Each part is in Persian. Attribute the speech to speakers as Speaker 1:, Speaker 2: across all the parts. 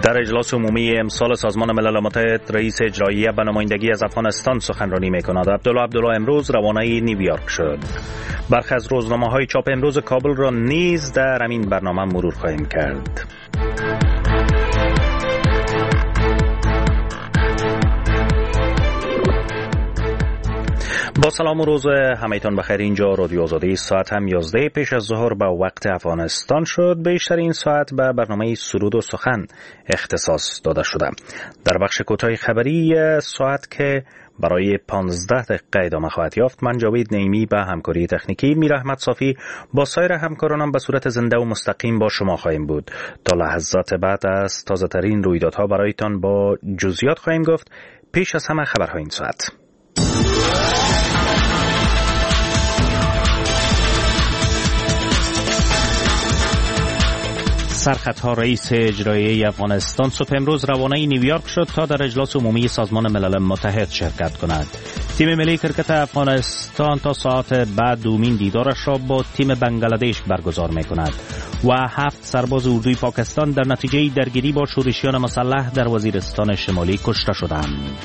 Speaker 1: در اجلاس عمومی امسال سازمان ملل متحد رئیس اجرایی به نمایندگی از افغانستان سخنرانی می‌کند. عبدالله امروز روانه نیویورک شد. برخی از روزنامه‌های چاپ امروز کابل را نیز در همین برنامه مرور خواهیم کرد. با سلام و روز همه‌تان بخیر. اینجا رادیو آزادی، ساعت هم 11 پیش از ظهر به وقت افغانستان شد. بیشتر این ساعت به برنامه سرود و سخن اختصاص داده شده. در بخش کوتاه خبری ساعت که برای 15 دقیقه ادامه خواهد یافت، من جاوید نعیمی به همکاری تکنیکی، میر احمد صافی با سایر همکارانم به صورت زنده و مستقیم با شما خواهیم بود. تا لحظات بعد از تازه ترین رویدادها برایتان با جزئیات خواهیم گفت. پیش از همه خبرهای این ساعت. سرخطها رئیس اجرایی افغانستان صبح امروز روانه نیویورک شد تا در اجلاس عمومی سازمان ملل متحد شرکت کند. تیم ملی کرکت افغانستان تا ساعت بعد دومین دیدارش را با تیم بنگلادش برگزار می کند و 7 سرباز اردوی پاکستان در نتیجه درگیری با شورشیان مسلح در وزیرستان شمالی کشته شدند.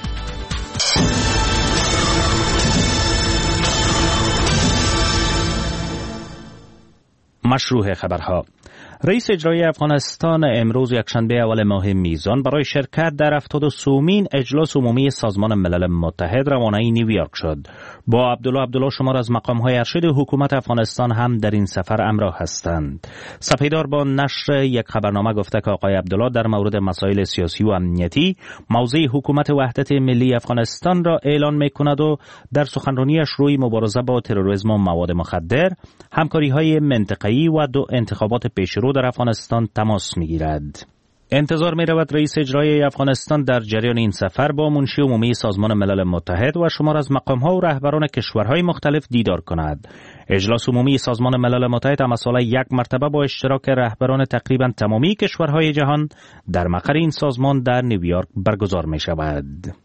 Speaker 1: مشروع خبرها. رئیس اجرایی افغانستان امروز یکشنبه اول ماه میزان برای شرکت در 73مین اجلاس عمومی سازمان ملل متحد روانه نیویورک شد. با عبدالله شمار از مقام‌های ارشد حکومت افغانستان هم در این سفر همراه هستند. سپیدار با نشر یک خبرنامه گفته که آقای عبدالله در مورد مسائل سیاسی و امنیتی موضع حکومت وحدت ملی افغانستان را اعلان می‌کند و در سخنرانیش روی مبارزه با تروریسم و مواد مخدر، همکاری‌های منطقه‌ای و دو انتخابات پیشرو در افغانستان تماس می‌گیرد. انتظار می‌رود رئیس اجرایی افغانستان در جریان این سفر با منشی عمومی سازمان ملل متحد و شمار از مقام‌ها و رهبران کشورهای مختلف دیدار کند. اجلاس عمومی سازمان ملل متحد هم سال یک مرتبه با اشتراک رهبران تقریباً تمامی کشورهای جهان در مقر این سازمان در نیویورک برگزار می‌شود.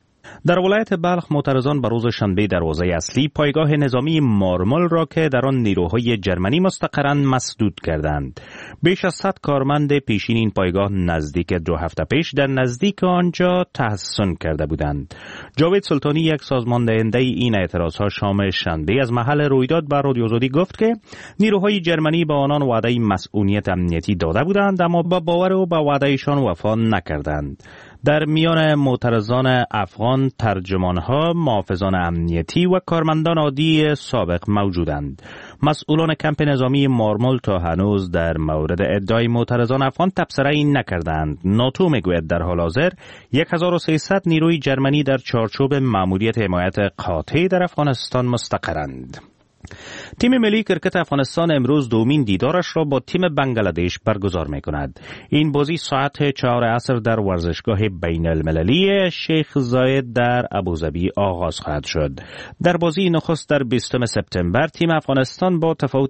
Speaker 1: در ولایت بلخ معترضان به روز شنبه دروازه اصلی پایگاه نظامی مارمل را که در آن نیروهای جرمنی مستقرند مسدود کردند. بیش از 100 کارمند پیشین این پایگاه نزدیک 2 هفته پیش در نزدیک آنجا تحصن کرده بودند. جاوید سلطانی، یک سازماندهنده این اعتراضها، شام شنبه از محل رویداد به رادیو آزادی گفت که نیروهای جرمنی به آنان وعده مسئولیت امنیتی داده بودند اما با باور و به وعدهشان وفا نکردند. در میان معترضان افغان ترجمانها، محافظان امنیتی و کارمندان عادی سابق موجودند. مسئولان کمپ نظامی مارمل تا هنوز در مورد ادعای معترضان افغان تبصره‌ای نکردند. ناتو میگوید در حال حاضر 1300 نیروی جرمنی در چارچوب مأموریت حمایت قاطع در افغانستان مستقرند. تیم ملی کرکت افغانستان امروز دومین دیدارش را با تیم بنگلادش برگزار می کند. این بازی ساعت 4 عصر در ورزشگاه بین المللی شیخ زاید در ابوظبی آغاز خواهد شد. در بازی نخست در 20 سپتامبر تیم افغانستان با تفاوت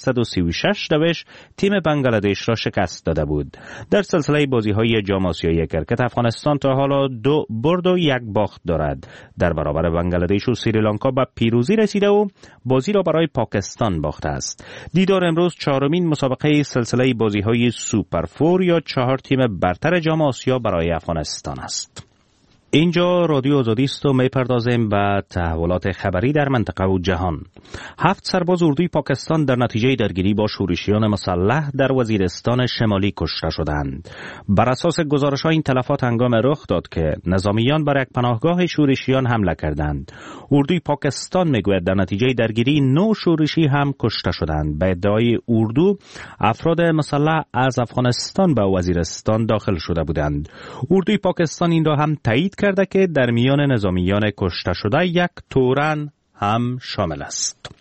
Speaker 1: 136 دوش تیم بنگلادش را شکست داده بود. در سلسله بازی‌های جام آسیایی کرکت افغانستان تا حالا 2 برد و 1 باخت دارد. در برابر بنگلادش و سریلانکا به پیروزی رسیده و بازی را برای پاکستان باخته است. دیدار امروز 4مین مسابقه سلسله بازی‌های سوپر فور یا 4 تیم برتر جام آسیا برای افغانستان است. اینجا رادیو آزادی است و می‌پردازیم به تحولات خبری در منطقه و جهان. 7 سرباز اردوی پاکستان در نتیجه درگیری با شورشیان مسلح در وزیرستان شمالی کشته شدند. بر اساس گزارش‌ها این تلفات هنگام رخ داد که نظامیان بر یک پناهگاه شورشیان حمله کردند. اردوی پاکستان میگوید در نتیجه درگیری 9 شورشی هم کشته شدند. به ادعای اردو، افراد مسلح از افغانستان به وزیرستان داخل شده بودند. اردوی پاکستان این را هم تایید کرده که در میان نظامیان کشته شده یک تورن هم شامل است.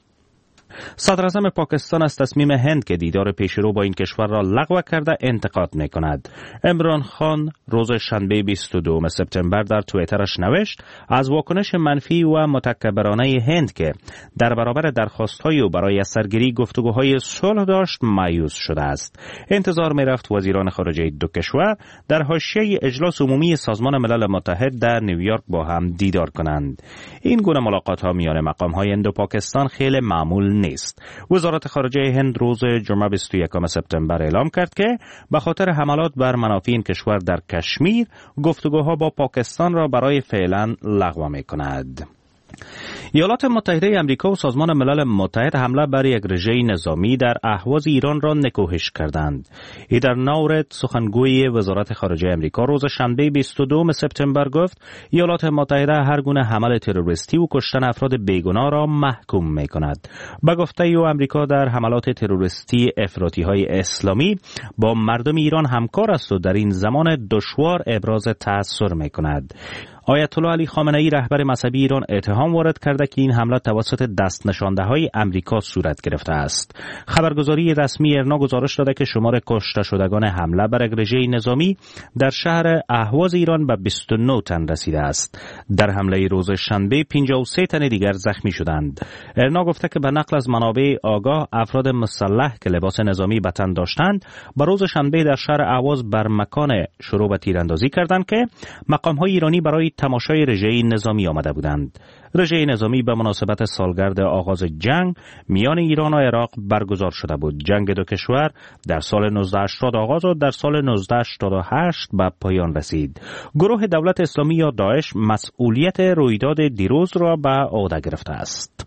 Speaker 1: صدر اعظم پاکستان از تصمیم هند که دیدار پیشرو با این کشور را لغو کرده انتقاد می کند. عمران خان روز شنبه 22 سپتامبر در توییترش نوشت از واکنش منفی و متکبرانه هند که در برابر درخواست‌های او برای سرگیری گفتگوهای صلح داشت مایوس شده است. انتظار می رفت وزیران خارجه دو کشور در حاشیه اجلاس عمومی سازمان ملل متحد در نیویورک با هم دیدار کنند. این گونه ملاقات‌ها میان مقام‌های هند و پاکستان خیلی معمول نیست. نیست. وزارت خارجه هند روز جمعه 21 سپتامبر اعلام کرد که به خاطر حملات بر منافع این کشور در کشمیر گفتگوها با پاکستان را برای فعلا لغو می‌کند. ایالات متحده آمریکا و سازمان ملل متحد حمله بر یک رژه نظامی در اهواز ایران را نکوهش کردند. ایدر ناورد سخنگوی وزارت خارجه آمریکا روز شنبه 22 سپتامبر گفت ایالات متحده هر گونه حمله تروریستی و کشتن افراد بیگناه را محکوم می‌کند. به گفته او آمریکا در حملات تروریستی افراطی‌های اسلامی با مردم ایران همکار است و در این زمان دشوار ابراز تأثیر می‌کند. آیت الله علی خامنه ای رهبر مذهبی ایران اتهام وارد کرده که این حمله توسط دست نشانده‌های آمریکا صورت گرفته است. خبرگزاری رسمی ایرنا گزارش داده که شمار کشته شدگان حمله بر رژه نظامی در شهر اهواز ایران به 29 تن رسیده است. در حمله روز شنبه 53 تن دیگر زخمی شدند. ایرنا گفته که به نقل از منابع آگاه افراد مسلح که لباس نظامی به تن داشتند با روز شنبه در شهر اهواز بر مکان شروع به تیراندازی کردند که مقام‌های ایرانی برای تماشای رژه نظامی آمده بودند. رژه نظامی به مناسبت سالگرد آغاز جنگ میان ایران و عراق برگزار شده بود. جنگ دو کشور در سال 1980 آغاز و در سال 1988 به پایان رسید. گروه دولت اسلامی یا داعش مسئولیت رویداد دیروز را به عهده گرفته است.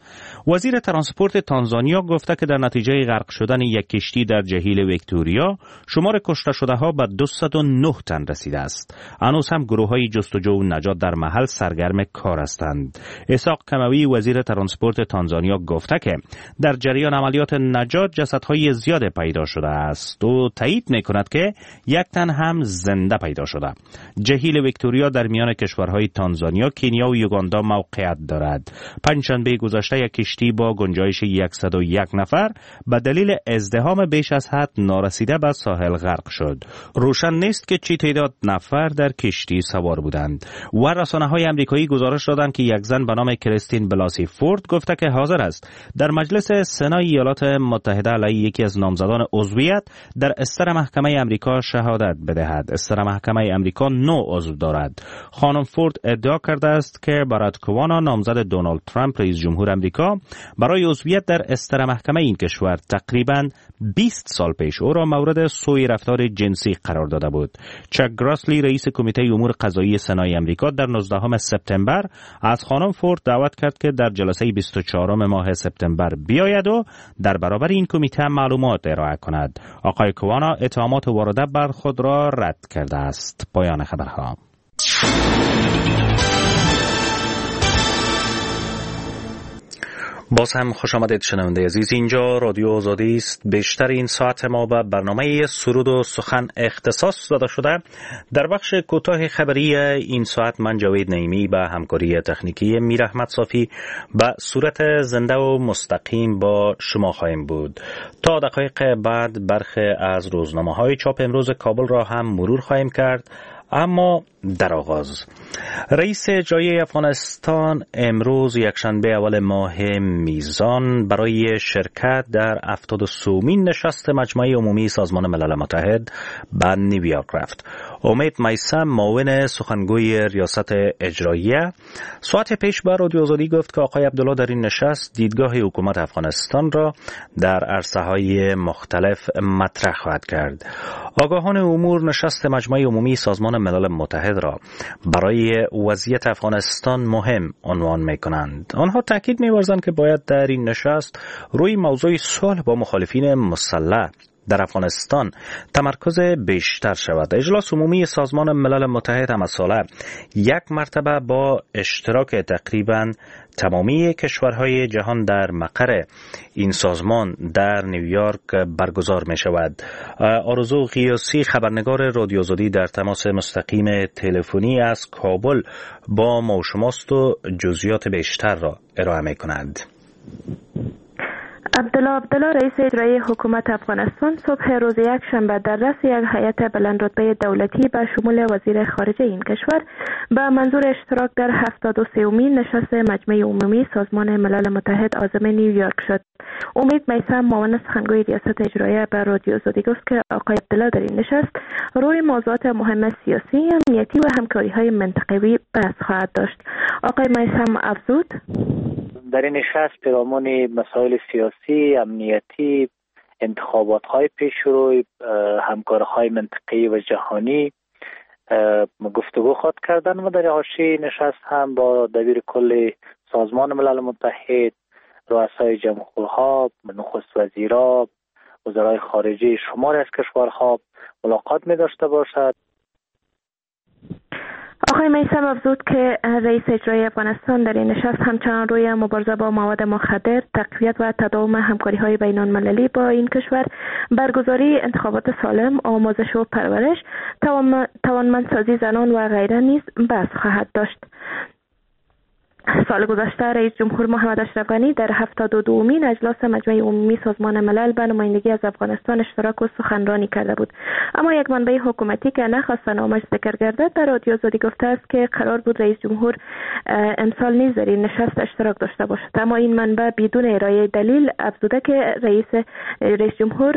Speaker 1: وزیر ترانسپورت تانزانیا گفته که در نتیجه غرق شدن یک کشتی در جهیل ویکتوریا شمار کشته شده ها به 209 تن رسیده است. هنوز هم گروه های جستجو و نجات در محل سرگرم کار هستند. اسحاق کموی وزیر ترانسپورت تانزانیا گفته که در جریان عملیات نجات جسدهای زیاد پیدا شده است و تایید می‌کند که یک تن هم زنده پیدا شده. جهیل ویکتوریا در میان کشورهای تانزانیا، کنیا و یوگاندا موقعیت دارد. پنجشنبه گذشته یک کشتی با گنجایش 101 نفر به دلیل ازدحام بیش از حد نارسیده به ساحل غرق شد. روشن نیست که چه تعداد نفر در کشتی سوار بودند. و رسانه‌های آمریکایی گزارش دادند که یک زن به نام کریستین بلاسی فورد گفته که حاضر است در مجلس سنای ایالات متحده علیه یکی از نامزدان عضویت در استر محکمه آمریکا شهادت بدهد. استر محکمه آمریکا 9 عضو دارد. خانم فورد ادعا کرده است که باراک اوباما نامزد دونالد ترامپ رئیس جمهور آمریکا برای عضویت در استر محکمه این کشور تقریباً 20 سال پیش او را مورد سوء رفتار جنسی قرار داده بود. چک گراسلی رئیس کمیته امور قضایی سنای آمریکا در 19 سپتامبر از خانم فورد دعوت کرد که در جلسه 24 ماه سپتامبر بیاید و در برابر این کمیته معلومات ارائه کند. آقای کوانا اتهامات وارده بر خود را رد کرده است. پایان خبرها. باز هم خوش آمدید شنونده عزیز. اینجا رادیو آزادی است. بیشتر این ساعت ما به برنامه سرود و سخن اختصاص داده شده. در بخش کوتاه خبری این ساعت من جاوید نعیمی به همکاری تکنیکی میر احمد صافی به صورت زنده و مستقیم با شما خواهیم بود. تا دقایق بعد برخی از روزنامه‌های چاپ امروز کابل را هم مرور خواهیم کرد. اما در آغاز رئیس اجرایی افغانستان امروز یکشنبه اول ماه میزان برای شرکت در 73مین نشست مجمع عمومی سازمان ملل متحد به نیویورک رفت. امید میثم معاون سخنگوی ریاست اجراییه ساعت پیش به رادیو آزادی گفت که آقای عبدالله در این نشست دیدگاه حکومت افغانستان را در عرصه‌های مختلف مطرح خواهد کرد. آگاهان امور نشست مجمع عمومی سازمان ملل متحد را برای وضعیت افغانستان مهم عنوان می‌کنند. آنها تاکید می‌ورزند که باید در این نشست روی موضوع صلح با مخالفین مسلح در افغانستان تمرکز بیشتر شود. اجلاس عمومی سازمان ملل متحد هم از ساله یک مرتبه با اشتراک تقریباً تمامی کشورهای جهان در مقر این سازمان در نیویورک برگزار می شود. آرزو قیاسی خبرنگار رادیو آزادی در تماس مستقیم تلفنی از کابل با ما و شماست و جزئیات بیشتر را ارائه می کند.
Speaker 2: عبدالله رئیس اجرایی حکومت افغانستان صبح روز یکشنبه در رأس یک هیئت بلند رتبه دولتی به شمول وزیر خارجه این کشور به منظور اشتراک در 73مین نشست مجمع عمومی سازمان ملل متحد عازم نیویورک شد. امید میثم معاون سخنگوی ریاست اجرایی به رادیو آزادی گفت که آقای عبدالله در این نشست روی موضوعات مهم سیاسی، امنیتی و همکاری‌های منطقوی بحث خواهد داشت. آقای میثم افزود:
Speaker 3: در این نشست پیرامون مسائل سیاسی، امنیتی، انتخابات‌های پیشرو، همکاری‌های منطقه‌ای و جهانی گفتگو خواهد کردن و در حاشیه نشست هم با دبیر کل سازمان ملل متحد، رؤسای جمهورها، نخست وزیرا، وزرای خارجه شماری از کشورها ملاقات می داشته باشد.
Speaker 2: آقای میثم افزود که رئیس اجرایی افغانستان در این نشست همچنان روی مبارزه با مواد مخدر، تقویت و تداوم همکاری‌های بین‌المللی با این کشور، برگزاری انتخابات سالم، آموزش و پرورش، توانمندسازی زنان و غیره نیز بحث خواهد داشت. سال گذشته رئیس جمهور محمد اشرف غنی در 72مین اجلاس مجمع عمومی سازمان ملل به نمایندگی از افغانستان اشتراک و سخنرانی کرده بود، اما یک منبع حکومتی که نخواست نامش ذکر گردد در رادیو آزادی گفته است که قرار بود رئیس جمهور امسال نیز در این نشست اشتراک داشته باشد، اما این منبع بدون ارائه دلیل افزوده که رئیس جمهور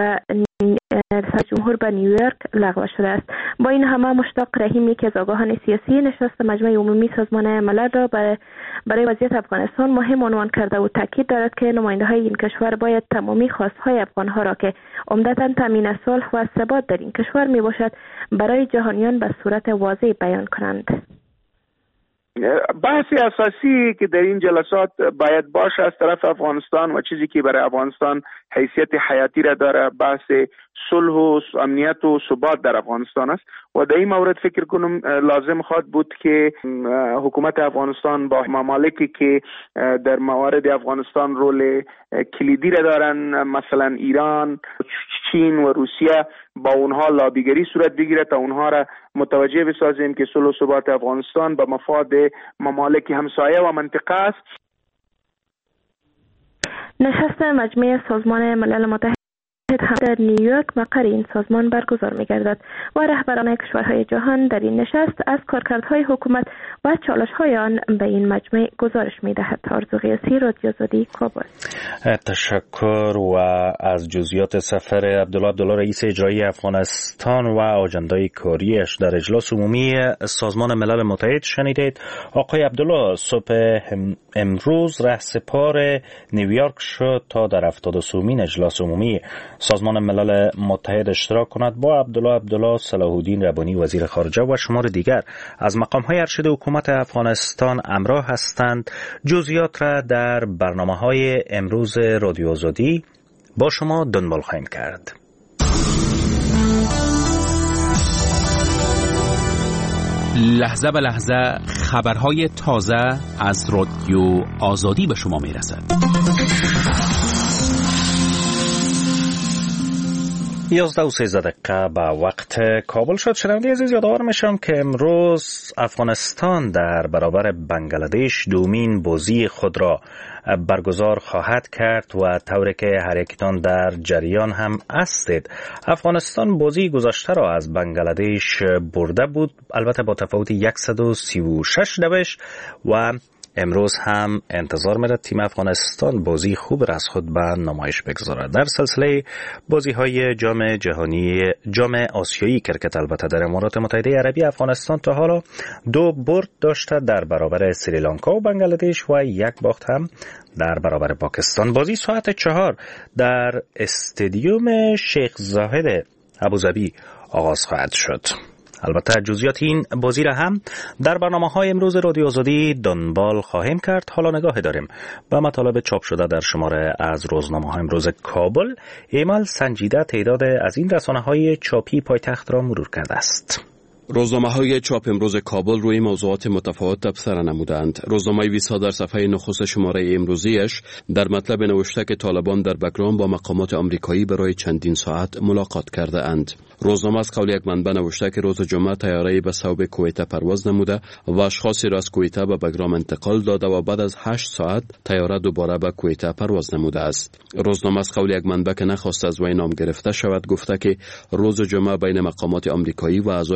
Speaker 2: به نیویورک لغو شده است. با این همه مشتاق رحیم، یکی از آگاهان سیاسی نشست مجمع عمومی سازمان ملل را برای وضعیت افغانستان مهم عنوان کرده و تاکید دارد که نماینده‌های این کشور باید تمامی خواست‌های افغان‌ها را که عمدتاً تامین صلح و ثبات در این کشور میباشد برای جهانیان به صورت واضح بیان کنند.
Speaker 4: بحثی اساسی که در این جلسات باید باشه از طرف افغانستان و چیزی که برای افغانستان حیثیت حیاتی را داره، بحث صلح و امنیت و ثبات در افغانستان است و در این مورد فکر کنم لازم خواهد بود که حکومت افغانستان با ممالکی که در موارد افغانستان رول کلیدی را دارن، مثلا ایران، چین و روسیه، با اونها لابیگری صورت بگیره تا اونها را متوجه بسازیم که صلح و ثبات افغانستان به مفاد ممالک همسایه و منطقه است.
Speaker 2: نشست مجمع سازمان ملل متحد هم در نیویورک مقر این سازمان برگزار می‌گردد و رهبران کشورهای جهان در این نشست از کارکردهای حکومت و چالش‌های آن به این مجمع گزارش می‌دهد. آرزو قیاسی، رادیو آزادی، کابل.
Speaker 1: تشکر. و از جزئیات سفر عبدالله رئیس اجرایی افغانستان و آجندای کاریش در اجلاس عمومی سازمان ملل متحد شنیدید. آقای عبدالله صبح امروز رهسپار نیویورک شد تا در 73مین اجلاس عمومی سازمان ملل متحد اشتراک کند. با عبدالله صلاح الدین ربانی وزیر خارجه و شمار دیگر از مقام‌های ارشد حکومت افغانستان همراه هستند. جزئیات را در برنامه‌های امروز رادیو آزادی با شما دنبال خواهیم کرد.
Speaker 5: لحظه به لحظه خبرهای تازه از رادیو آزادی به شما میرسد.
Speaker 1: 11:13 به وقت کابل شد. شنونده عزیز، یادآور میشم که امروز افغانستان در برابر بنگلادش دومین بازی خود را برگزار خواهد کرد و طوری که هر یکتان در جریان هم هستید، افغانستان بازی گذشته را از بنگلادش برده بود، البته با تفاوت 136 دوش، و امروز هم انتظار می‌رد تیم افغانستان بازی خوب را از خود به نمایش بگذارد. در سلسله بازی‌های جام جهانی، جام آسیایی کرکت البته در امارات متحده عربی، افغانستان تا حالا 2 برد داشته در برابر سریلانکا و بنگلادش و 1 باخت هم در برابر پاکستان. بازی ساعت 4 در استادیوم شیخ زاهد ابوظبی آغاز خواهد شد. البته جزئیات این بازی را هم در برنامه‌های امروز رادیو آزادی دنبال خواهیم کرد. حالا نگاه داریم به مطالب چاپ شده در شماره از روزنامه‌های امروز کابل. ایمال سنجیده تعداد از این رسانه‌های چاپی پایتخت را مرور کرده است.
Speaker 6: روزنامه‌های چاپ امروز کابل روی موضوعات متفاوت تبصره نمودند. روزنامه ویسا در صفحه نخست شماره امروزیش در مطلب نوشته که طالبان در بگرام با مقامات آمریکایی برای چندین ساعت ملاقات کرده اند. روزنامه از قول یک منبع نوشته که روز جمعه طیاره‌ای به صوب کویته پرواز نموده و اشخاصی را از کویته به بگرام انتقال داده و بعد از 8 ساعت طیاره دوباره به کویته پرواز نموده است. روزنامه از قول یک منبع که نخواست از وی نام گرفته شود گفته که روز جمعه بین مقامات آمریکایی و اعضای شورای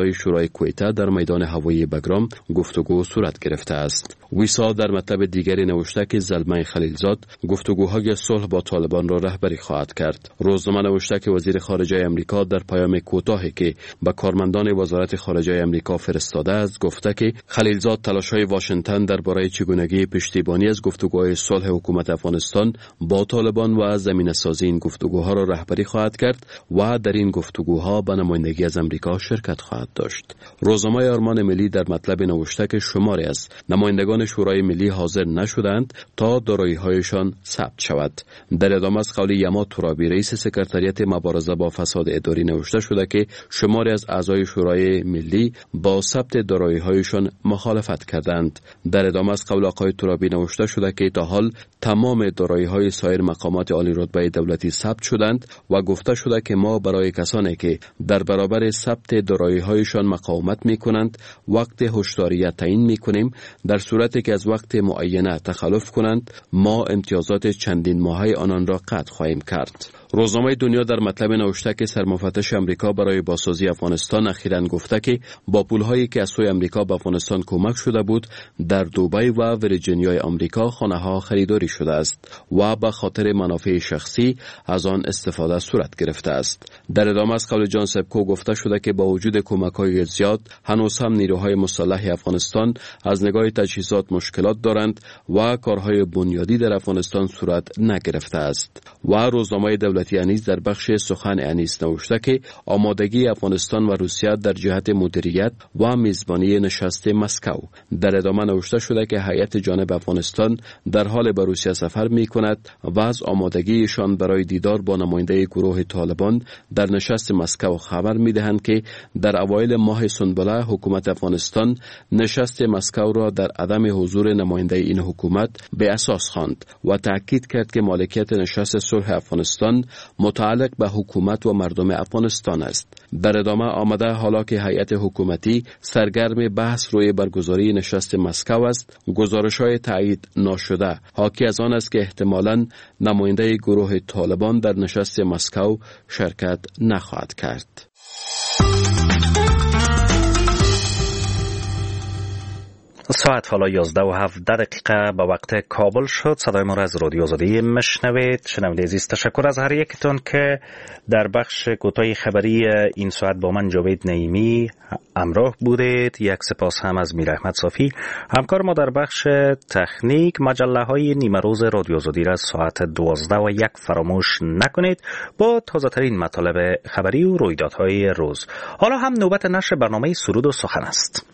Speaker 6: امریکای کویتا در میدان هوایی بگرام گفتگو صورت گرفته است. ویسا در مطلب دیگری نوشته که زلمه خلیلزاد گفتگوهای صلح با طالبان را رهبری خواهد کرد. روزنامه نوشته که وزیر خارجه امریکا در پیام کوتاهی که به کارمندان وزارت خارجه امریکا فرستاده است گفته که خلیلزاد تلاش‌های واشنگتن درباره چگونگی پشتیبانی از گفتگوهای صلح حکومت افغانستان با طالبان و زمینه‌سازی این گفتگوها را رهبری خواهد کرد و در این گفتگوها به نمایندگی از امریکا شرکت خواهد داشت. روزنامه آرمان ملی در مطلب نوشته که شماری از نمایندگان شورای ملی حاضر نشدند تا دارایی‌هایشان ثبت شود. در ادامه از قول یما ترابی رئیس سکرتریات مبارزه با فساد اداری نوشته شده که شماری از اعضای شورای ملی با ثبت دارایی‌هایشان مخالفت کردند. در ادامه از قول آقای ترابی نوشته شده که تا حال تمام دارایی‌های سایر مقامات عالی رتبه دولتی ثبت شدند و گفته شده که ما برای کسانی که در برابر ثبت دارایی‌هایشان مقاومت می‌کنند وقت هشداریت تعیین می‌کنیم. در صورتی که از وقت معینه تخلف کنند ما امتیازات چندین ماهه آنان را قطع خواهیم کرد. روزنامه دنیا در مطلب نوشته که سرمفتش امریکا برای بازسازی افغانستان اخیراً گفته که با پول‌هایی که از سوی امریکا به افغانستان کمک شده بود در دبی و ویرجینیای آمریکا خانه‌ها خریداری شده است و به خاطر منافع شخصی از آن استفاده صورت گرفته است. در ادامه از قول جان سبکو گفته شده که با وجود کمک‌های زیاد هنوز هم نیروهای مسلح افغانستان از نگاه تجهیزات مشکلات دارند و کارهای بنیادی در افغانستان صورت نگرفته است. و روزنامه دولتی انیس در بخش سخن انیس نوشته که آمادگی افغانستان و روسیه در جهت مدیریت و میزبانی نشست مسکو. در ادامه نوشته شده که هیئت جانب افغانستان در حال به روسیه سفر می کند و از آمادگیشان برای دیدار با نماینده گروه طالبان در نشست مسکو خبر می دهند که در اوایل ماه سنبله حکومت افغانستان نشست مسکو را در عدم حضور نماینده این حکومت به اساس خواند و تاکید کرد که مالکیت نشست صلح افغانستان متعلق به حکومت و مردم افغانستان است. در ادامه آمده حالا که هیئت حکومتی سرگرم بحث روی برگزاری نشست مسکو است، گزارش‌های تایید ناشده حاکی از آن است که احتمالاً نماینده گروه طالبان در نشست مسکو شرکت نخواهد کرد.
Speaker 1: ساعت حالا 11:07 به وقت کابل شد. صدای ما را از رادیو آزادی مشنوید. شنونده عزیز تشکر از هر یکتون که در بخش کوتاه خبری این ساعت با من جاوید نعیمی همراه بودید. یک سپاس هم از میر احمد صافی همکار ما در بخش تکنیک. مجله های نیمه روز رادیو آزادی را ساعت 12:01 فراموش نکنید با تازه ترین مطالب خبری و رویدادهای روز. حالا هم نوبت نشر برنامه سرود و سخن است.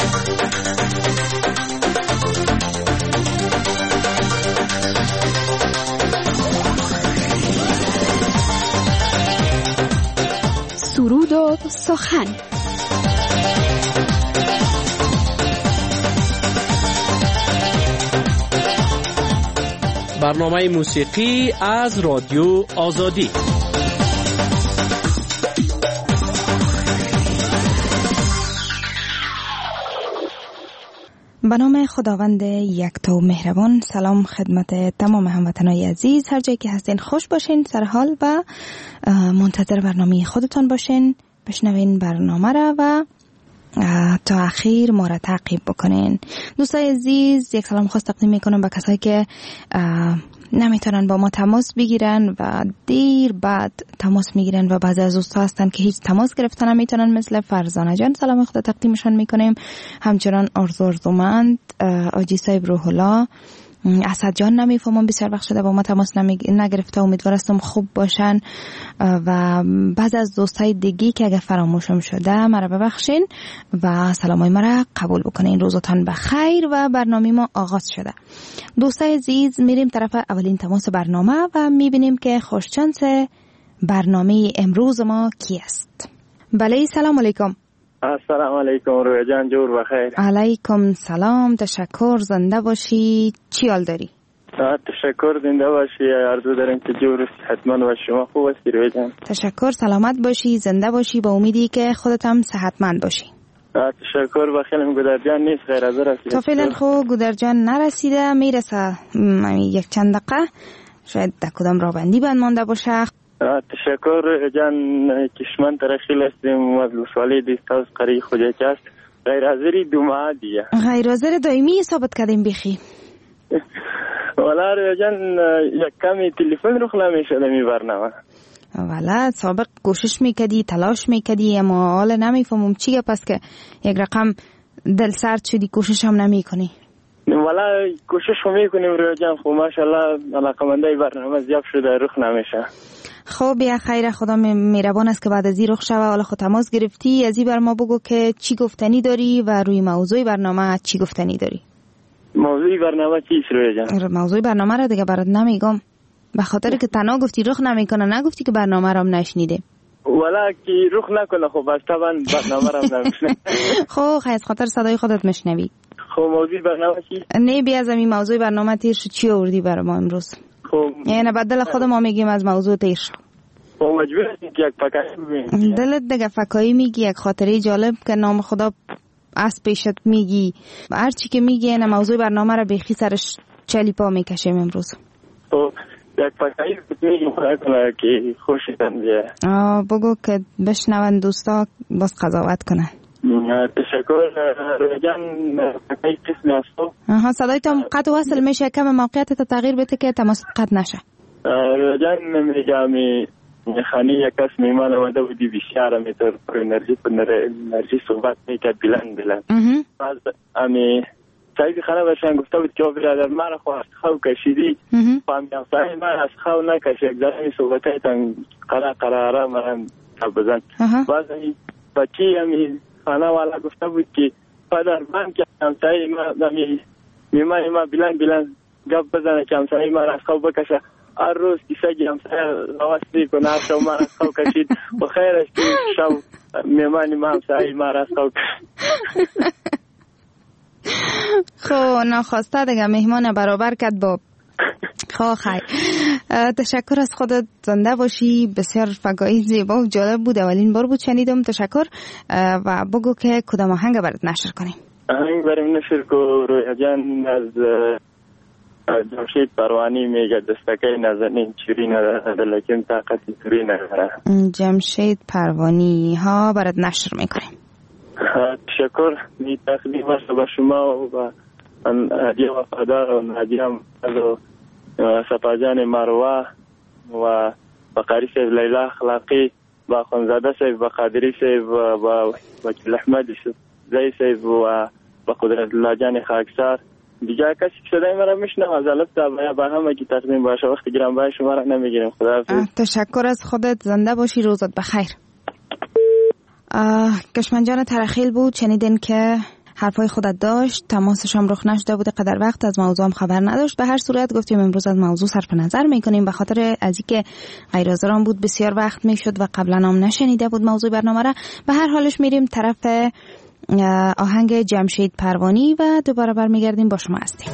Speaker 7: سرود و سخن.
Speaker 5: برنامه موسیقی از رادیو آزادی.
Speaker 7: به نام خداوند یکتا و مهربان. سلام خدمت تمام هموطنان عزیز، هر جایی که هستین خوش باشین، سرحال و منتظر برنامه خودتان باشین. بشنوین برنامه را و تا اخیر ما را تعقیب بکنین. دوستای عزیز، یک سلام خاص تقدیم میکنم به کسایی که نمیتونن با ما تماس بگیرن و دیر بعد تماس میگیرن و بعضی از دوستا هستن که هیچ تماس گرفتن نمیتونن، مثل فرزانه جان سلام خدا تقدیمشان میکنیم. همچنان ارزومند آجی صاحب روح الله، اسد جان نمیفهمم بسیار وقت شده با ما تماس نگرفته، امیدوارم خوب باشن و بعض از دوستای دیگی که اگه فراموشم شده مرا ببخشین و سلامای مرا قبول بکنین. روزتان بخیر و برنامه ما آغاز شده. دوستای عزیز، میریم طرف اولین تماس برنامه و میبینیم که خوشچانس برنامه امروز ما کی است. بله، سلام علیکم.
Speaker 8: السلام علیکم روی جان، جور بخیر.
Speaker 7: علیکم سلام، تشکر، زنده باشی. چی حال داری؟
Speaker 8: تشکر، زنده باشی. آرزو داریم که جور صحتمند و شما خوب هستی روی جان.
Speaker 7: تشکر، سلامت باشی، زنده باشی، با امیدی که خودت هم صحتمند باشی.
Speaker 8: تشکر. بخیلم گودرجان نیست، غیر از رسید
Speaker 7: تا فعلا خود گودرجان نرسیده، میرسه یک چند دقیقه، شاید در کدام راه بندی بند مانده باشه.
Speaker 8: تشکر جان. کشمن ترخیل هستیم از لسوالی دیستاز قری خوجک است. غیر حاضری دو ماه دیگه.
Speaker 7: غیر حاضر دائمی ثابت کردیم بخی.
Speaker 8: والا رو جان یک کمی تلفن رو خلا میشد می برنامه.
Speaker 7: والا سابق کوشش میکردی تلاش میکردی اما حالا نمیفهمم چیه پس که یک رقم دل سرد شدی کوشش هم نمیکنی.
Speaker 8: والا کوشش هم میکنیم رو جان. خب ماشاءالله علاقمنده برنامه زیاد شده رخ نمیشه.
Speaker 7: خب بیا خیر خدا مهربان است که بعد از این رخ شوه. حالا خود تماس گرفتی از این بر ما بگو که چی گفتنی داری و روی موضوع برنامه چی گفتنی داری.
Speaker 8: موضوع برنامه چیست روی جان؟
Speaker 7: موضوع برنامه را دیگه برات نمیگم به خاطر که تنها گفتی رخ نمیکنه نگفتی که برنامه را هم نشنیده.
Speaker 8: والا که رخ نکنه خب از طبعا برنامه را هم نمیشنه.
Speaker 7: خب خیلی از خاطر صدای خودت مشنوی.
Speaker 8: خب موضوع برنامه چیست؟
Speaker 7: نه بیا از این موضوع برنامه تیر شد چی آوردی برای ما امروز؟
Speaker 8: خب
Speaker 7: یعنی بدل خود ما میگیم از موضوع تیر شد.
Speaker 8: خب مجبور هستی که یک فکایی ببینی.
Speaker 7: دلت دیگه فکایی میگی یک خاطره جالب که نام خدا از پیشت میگی و هر چی که میگی این موضوع برنامه را بیخی سرش چلی پا میکشیم امروز.
Speaker 8: خب یک فکایی میگیم خدا کنه که خوشیتن بیه.
Speaker 7: بگو که بشنون دوستا باز قضاوت کنن.
Speaker 8: تشکر رویجان. فکایی قسمی هستو.
Speaker 7: صدای تو قطع وصل میشه کم موقعیت تغییر بده که تماس قطع نشه.
Speaker 8: رویجان میگم خانی یک کس میمان آمده بودی بسیار میتر پر انرژی صحبت میکرد بلند. بعد امی سایدی خانه باشن گفته بود که برادر من خو از خو کشیدی فهمیدم سایدی من از خو نکشی یک ذره صحبت هایتان قراره من بزن. بعد امی بچی امی خانه والا گفته بود که پدر من که همسایی میمان ما بلند گپ بزنه که همسایی من از خو بکشه. هر روز کیسه گیم سایه کنه شو من از خو کشید و خیرش که شو میمانی ما هم سایی ما از خو کشید.
Speaker 7: خب ناخواسته دیگه مهمان برابر کرد با خیر. تشکر از خودت زنده باشی. بسیار فگایی زیبا و جالب بود. اولین بار بود شنیدم. تشکر و بگو که کدام آهنگ برات نشر کنیم.
Speaker 8: آهنگ بریم نشر کو روی جان از جمشید پروانی میگه دستکه نزنین چوری نداره لیکن طاقتی چوری نداره. جمشید
Speaker 7: پروانی ها برات نشر میکنیم.
Speaker 8: تشکر. می تقدیم است به شما و هدیه وفادار و نادیم و سپاجان مروه و بقاری سیب لیلا اخلاقی با خونزاده سیب و قادری سیب و وکیل احمد زی سیب و قدرت الله جان خاکسار. دیگه کسی که صدای مرا میشنم از الف تا با همه که تقدیم باشه وقتی گرم باید شما را نمیگیریم. خداحافظ.
Speaker 7: تشکر از خودت. زنده باشی. روزت بخیر. کشمن جان ترخیل بود. شنیدین که حرفای خودت داشت. تماسش هم رخ نشده بود قدر وقت از موضوع هم خبر نداشت. به هر صورت گفتیم امروز از موضوع صرف نظر میکنیم به خاطر از اینکه غیر حاضران بود بسیار وقت میشد و قبلا هم نشنیده بود موضوع برنامه را. به هر حالش میریم طرف آهنگ جمشید پروانی و دوباره برمیگردیم با شما هستیم.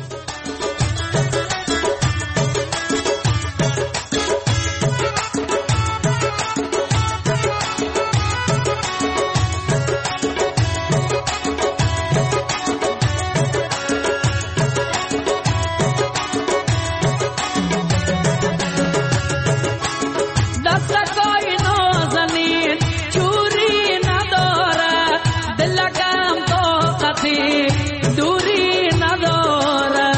Speaker 9: دوری نداره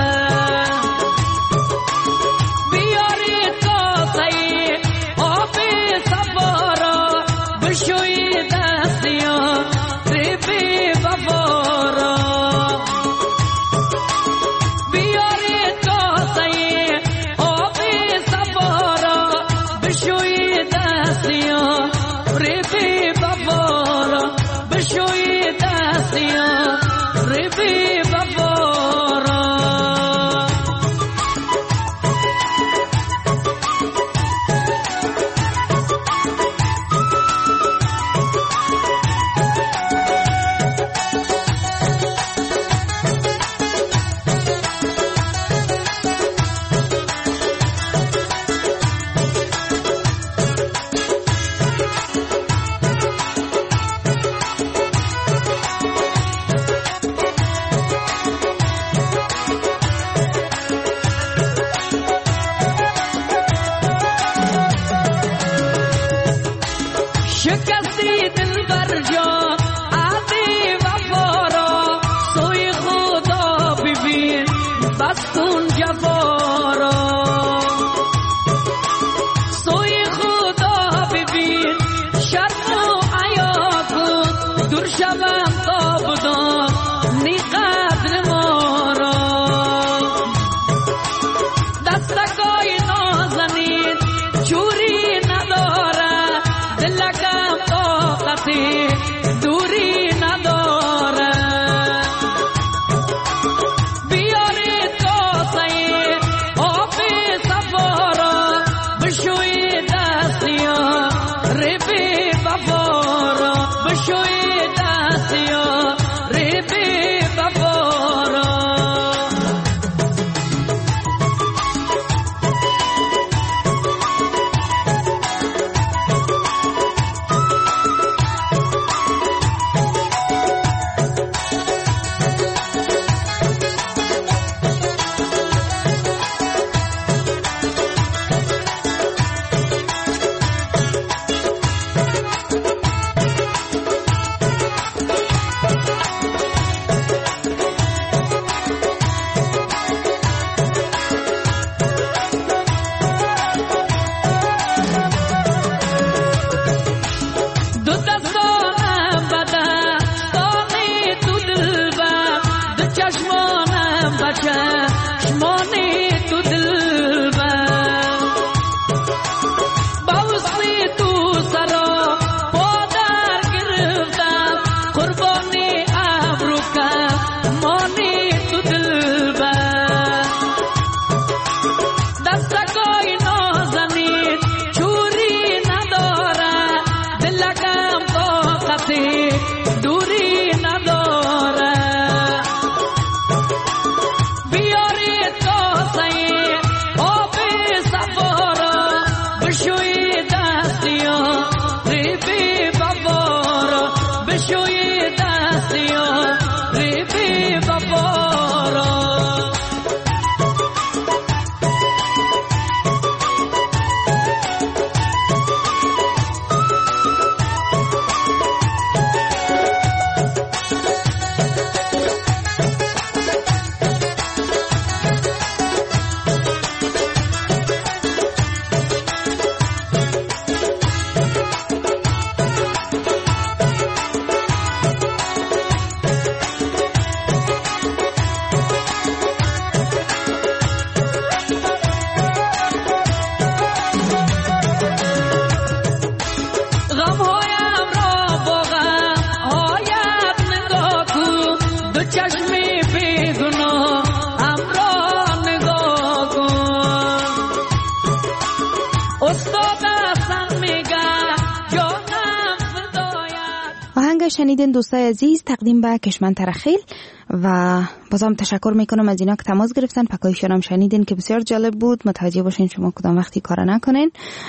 Speaker 7: شنیدین دوستای عزیز تقدیم به کشمن ترخیل و بازم تشکر میکنم از اینا که تماس گرفتن. پکایشون هم شنیدین که بسیار جالب بود. متوجه باشین شما کدام وقتی کار نکنین.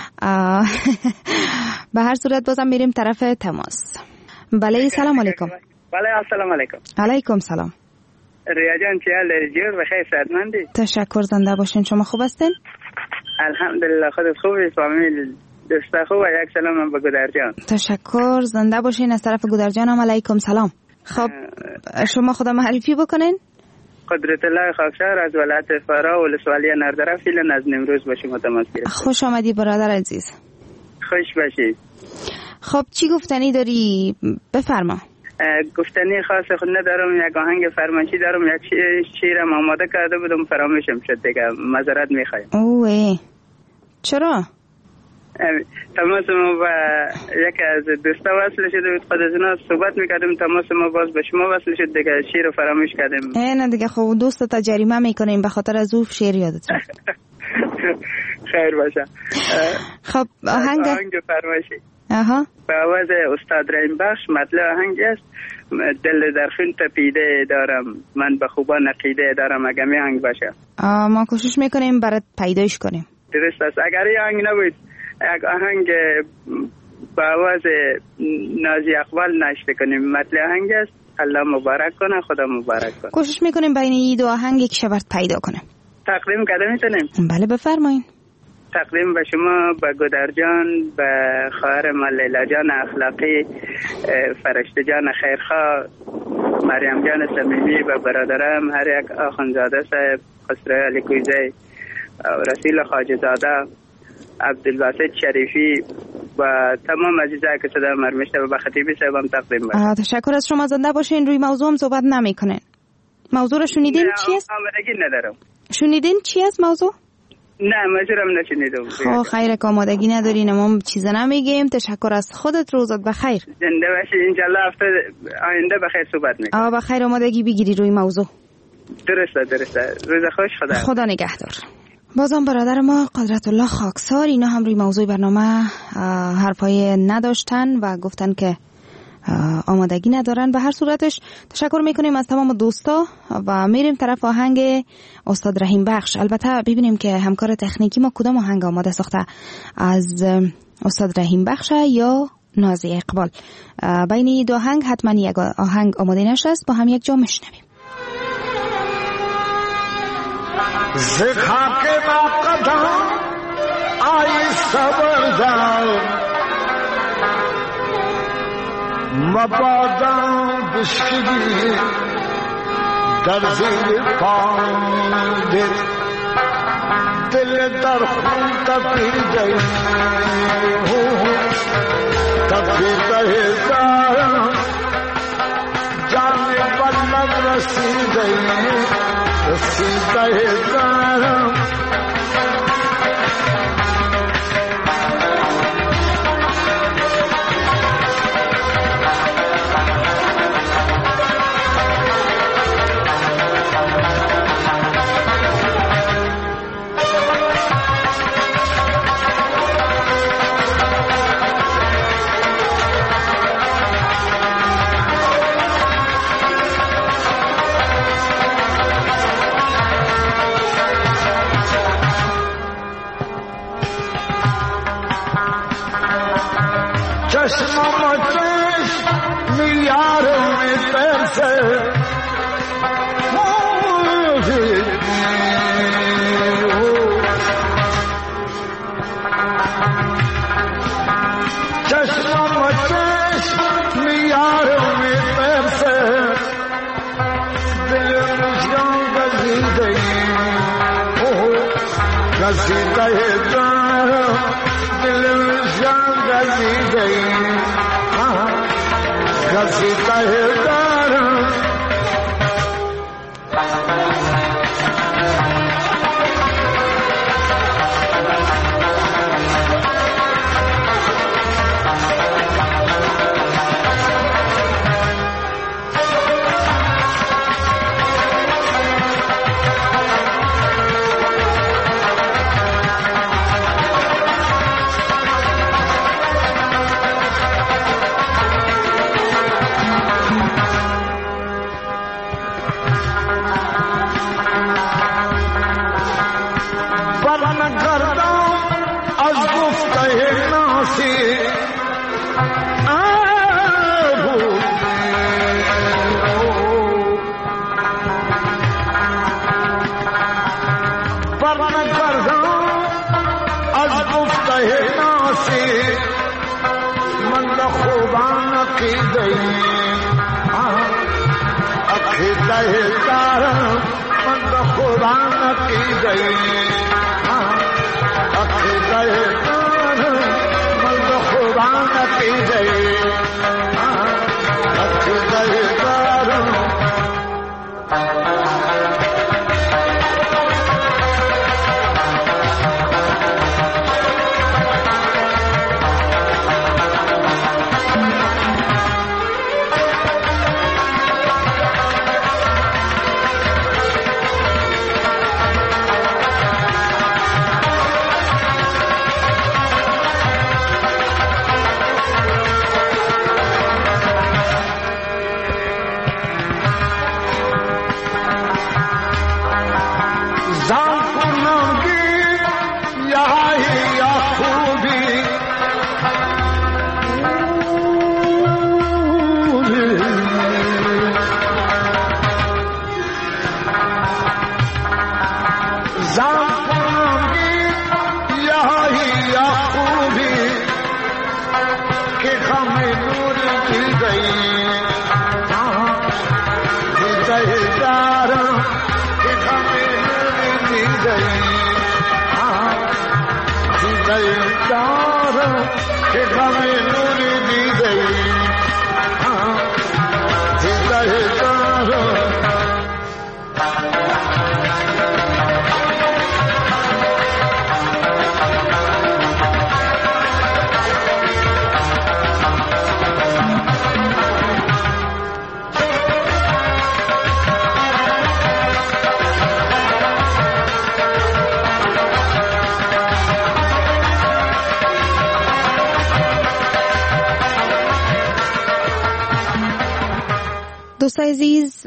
Speaker 7: به هر صورت بازم میریم طرف تماس. بله سلام علیکم.
Speaker 9: بله السلام علیکم.
Speaker 7: علیکم سلام.
Speaker 9: ریا جان چه حال؟ جور بخیر صحتمندی؟
Speaker 7: تشکر زنده باشین. شما خوب هستین؟
Speaker 9: الحمدلله. خودت خوبی؟ فامیل دوستا خوبه؟ یک سلام هم به گودرجان.
Speaker 7: تشکر زنده باشین. از طرف گودرجان هم علیکم سلام. خب شما خدا معرفی بکنین.
Speaker 9: قدرت الله خاکسار از ولایت فرا ولسوالی نردره فیلن از نیمروز به شما تماس گرفتم.
Speaker 7: خوش آمدی برادر عزیز.
Speaker 9: خوش باشید.
Speaker 7: خب چی گفتنی داری؟ بفرما.
Speaker 9: گفتنی خاص خود ندارم. یک آهنگ فرمایشی دارم. یک شیرم آماده کرده بودم فراموشم شد دیگه. معذرت میخوایم.
Speaker 7: اوه چرا؟
Speaker 9: تماس ما با یکی از دوستا وصل شده بود. خود از اینا صحبت میکردیم. تماس ما باز به شما وصل شد دیگه. شیر رو فراموش کردیم.
Speaker 7: نه دیگه خب دوست تا جریمه میکنیم به خاطر از او شعر یادت رفت.
Speaker 9: خیر باشه.
Speaker 7: خب آهنگ
Speaker 9: فرمایشی
Speaker 7: به
Speaker 9: آواز استاد رحیم بخش. مطلب آهنگ است دل در خون تپیده دارم من به خوبان عقیده دارم. اگر می آهنگ باشه
Speaker 7: ما کوشش میکنیم برات پیدایش کنیم.
Speaker 9: درست است. اگر این آهنگ نبود یک آهنگ به آواز نازی اقبال نشته کنیم. مطلب آهنگ است الله مبارک کنه خدا مبارک کنه.
Speaker 7: کوشش میکنیم بین این دو آهنگ یک شبرت پیدا کنه.
Speaker 9: تقدیم کرده میتونیم؟
Speaker 7: بله بفرمایید.
Speaker 9: تقدیم به شما، به گودرجان، به خواهر ما لیلا جان اخلاقی، فرشته جان خیرخواه، مریم جان صمیمی، به برادرم هر یک آخوندزاده صاحب، خسرو علی کویزی، رسول خواجه زاده، عبدالباسط شریفی و تمام عزیزایی که صدا مرمشته و به خطیبی صاحبم تقدیم باشم.
Speaker 7: تشکر از شما. زنده باشین. روی موضوع هم صحبت نمیکنین. موضوع رو شنیدین چی است؟
Speaker 9: آمادگی ندارم.
Speaker 7: شنیدین چی است موضوع؟
Speaker 9: نه موضوعم نشنیدم.
Speaker 7: خب خیر که آمادگی ندارین ما چیز نمیگیم. تشکر از خودت. روزت بخیر.
Speaker 9: زنده باشی. انشالله هفته آینده بخیر صحبت میکنم.
Speaker 7: بخیر آمادگی بگیری روی موضوع.
Speaker 9: درسته. روز خوش.
Speaker 7: خدا نگهدار. بازم برادر ما قدرت الله خاکسار اینا هم روی موضوع برنامه حرفای نداشتن و گفتن که آمادگی ندارن. به هر صورتش تشکر میکنیم از تمام دوستا و میریم طرف آهنگ استاد رحیم بخش. البته ببینیم که همکار تکنیکی ما کدام آهنگ آماده ساخته، از استاد رحیم بخش یا نازی اقبال. بین دو آهنگ حتما یک آهنگ آماده نشست، با هم یک جا میشنویم.
Speaker 10: زخا کے باقدام آئی صبردار مبادم بشکلی در زیر پانده دل در خون تپیده تپیده دارم جان بلد رسیده رسیده دارم چشمم چشم یارم ترسه چشمم چشم یارم ترسه دلم جان گزیده گزیده دارم دلم جان گزیده گزیده دارم ناسی فرمان کردم از گفته ناسی من خوبان عقیده دارم من خوبان عقیده دارم من خوبان عقیده دارم
Speaker 7: دوستای عزیز،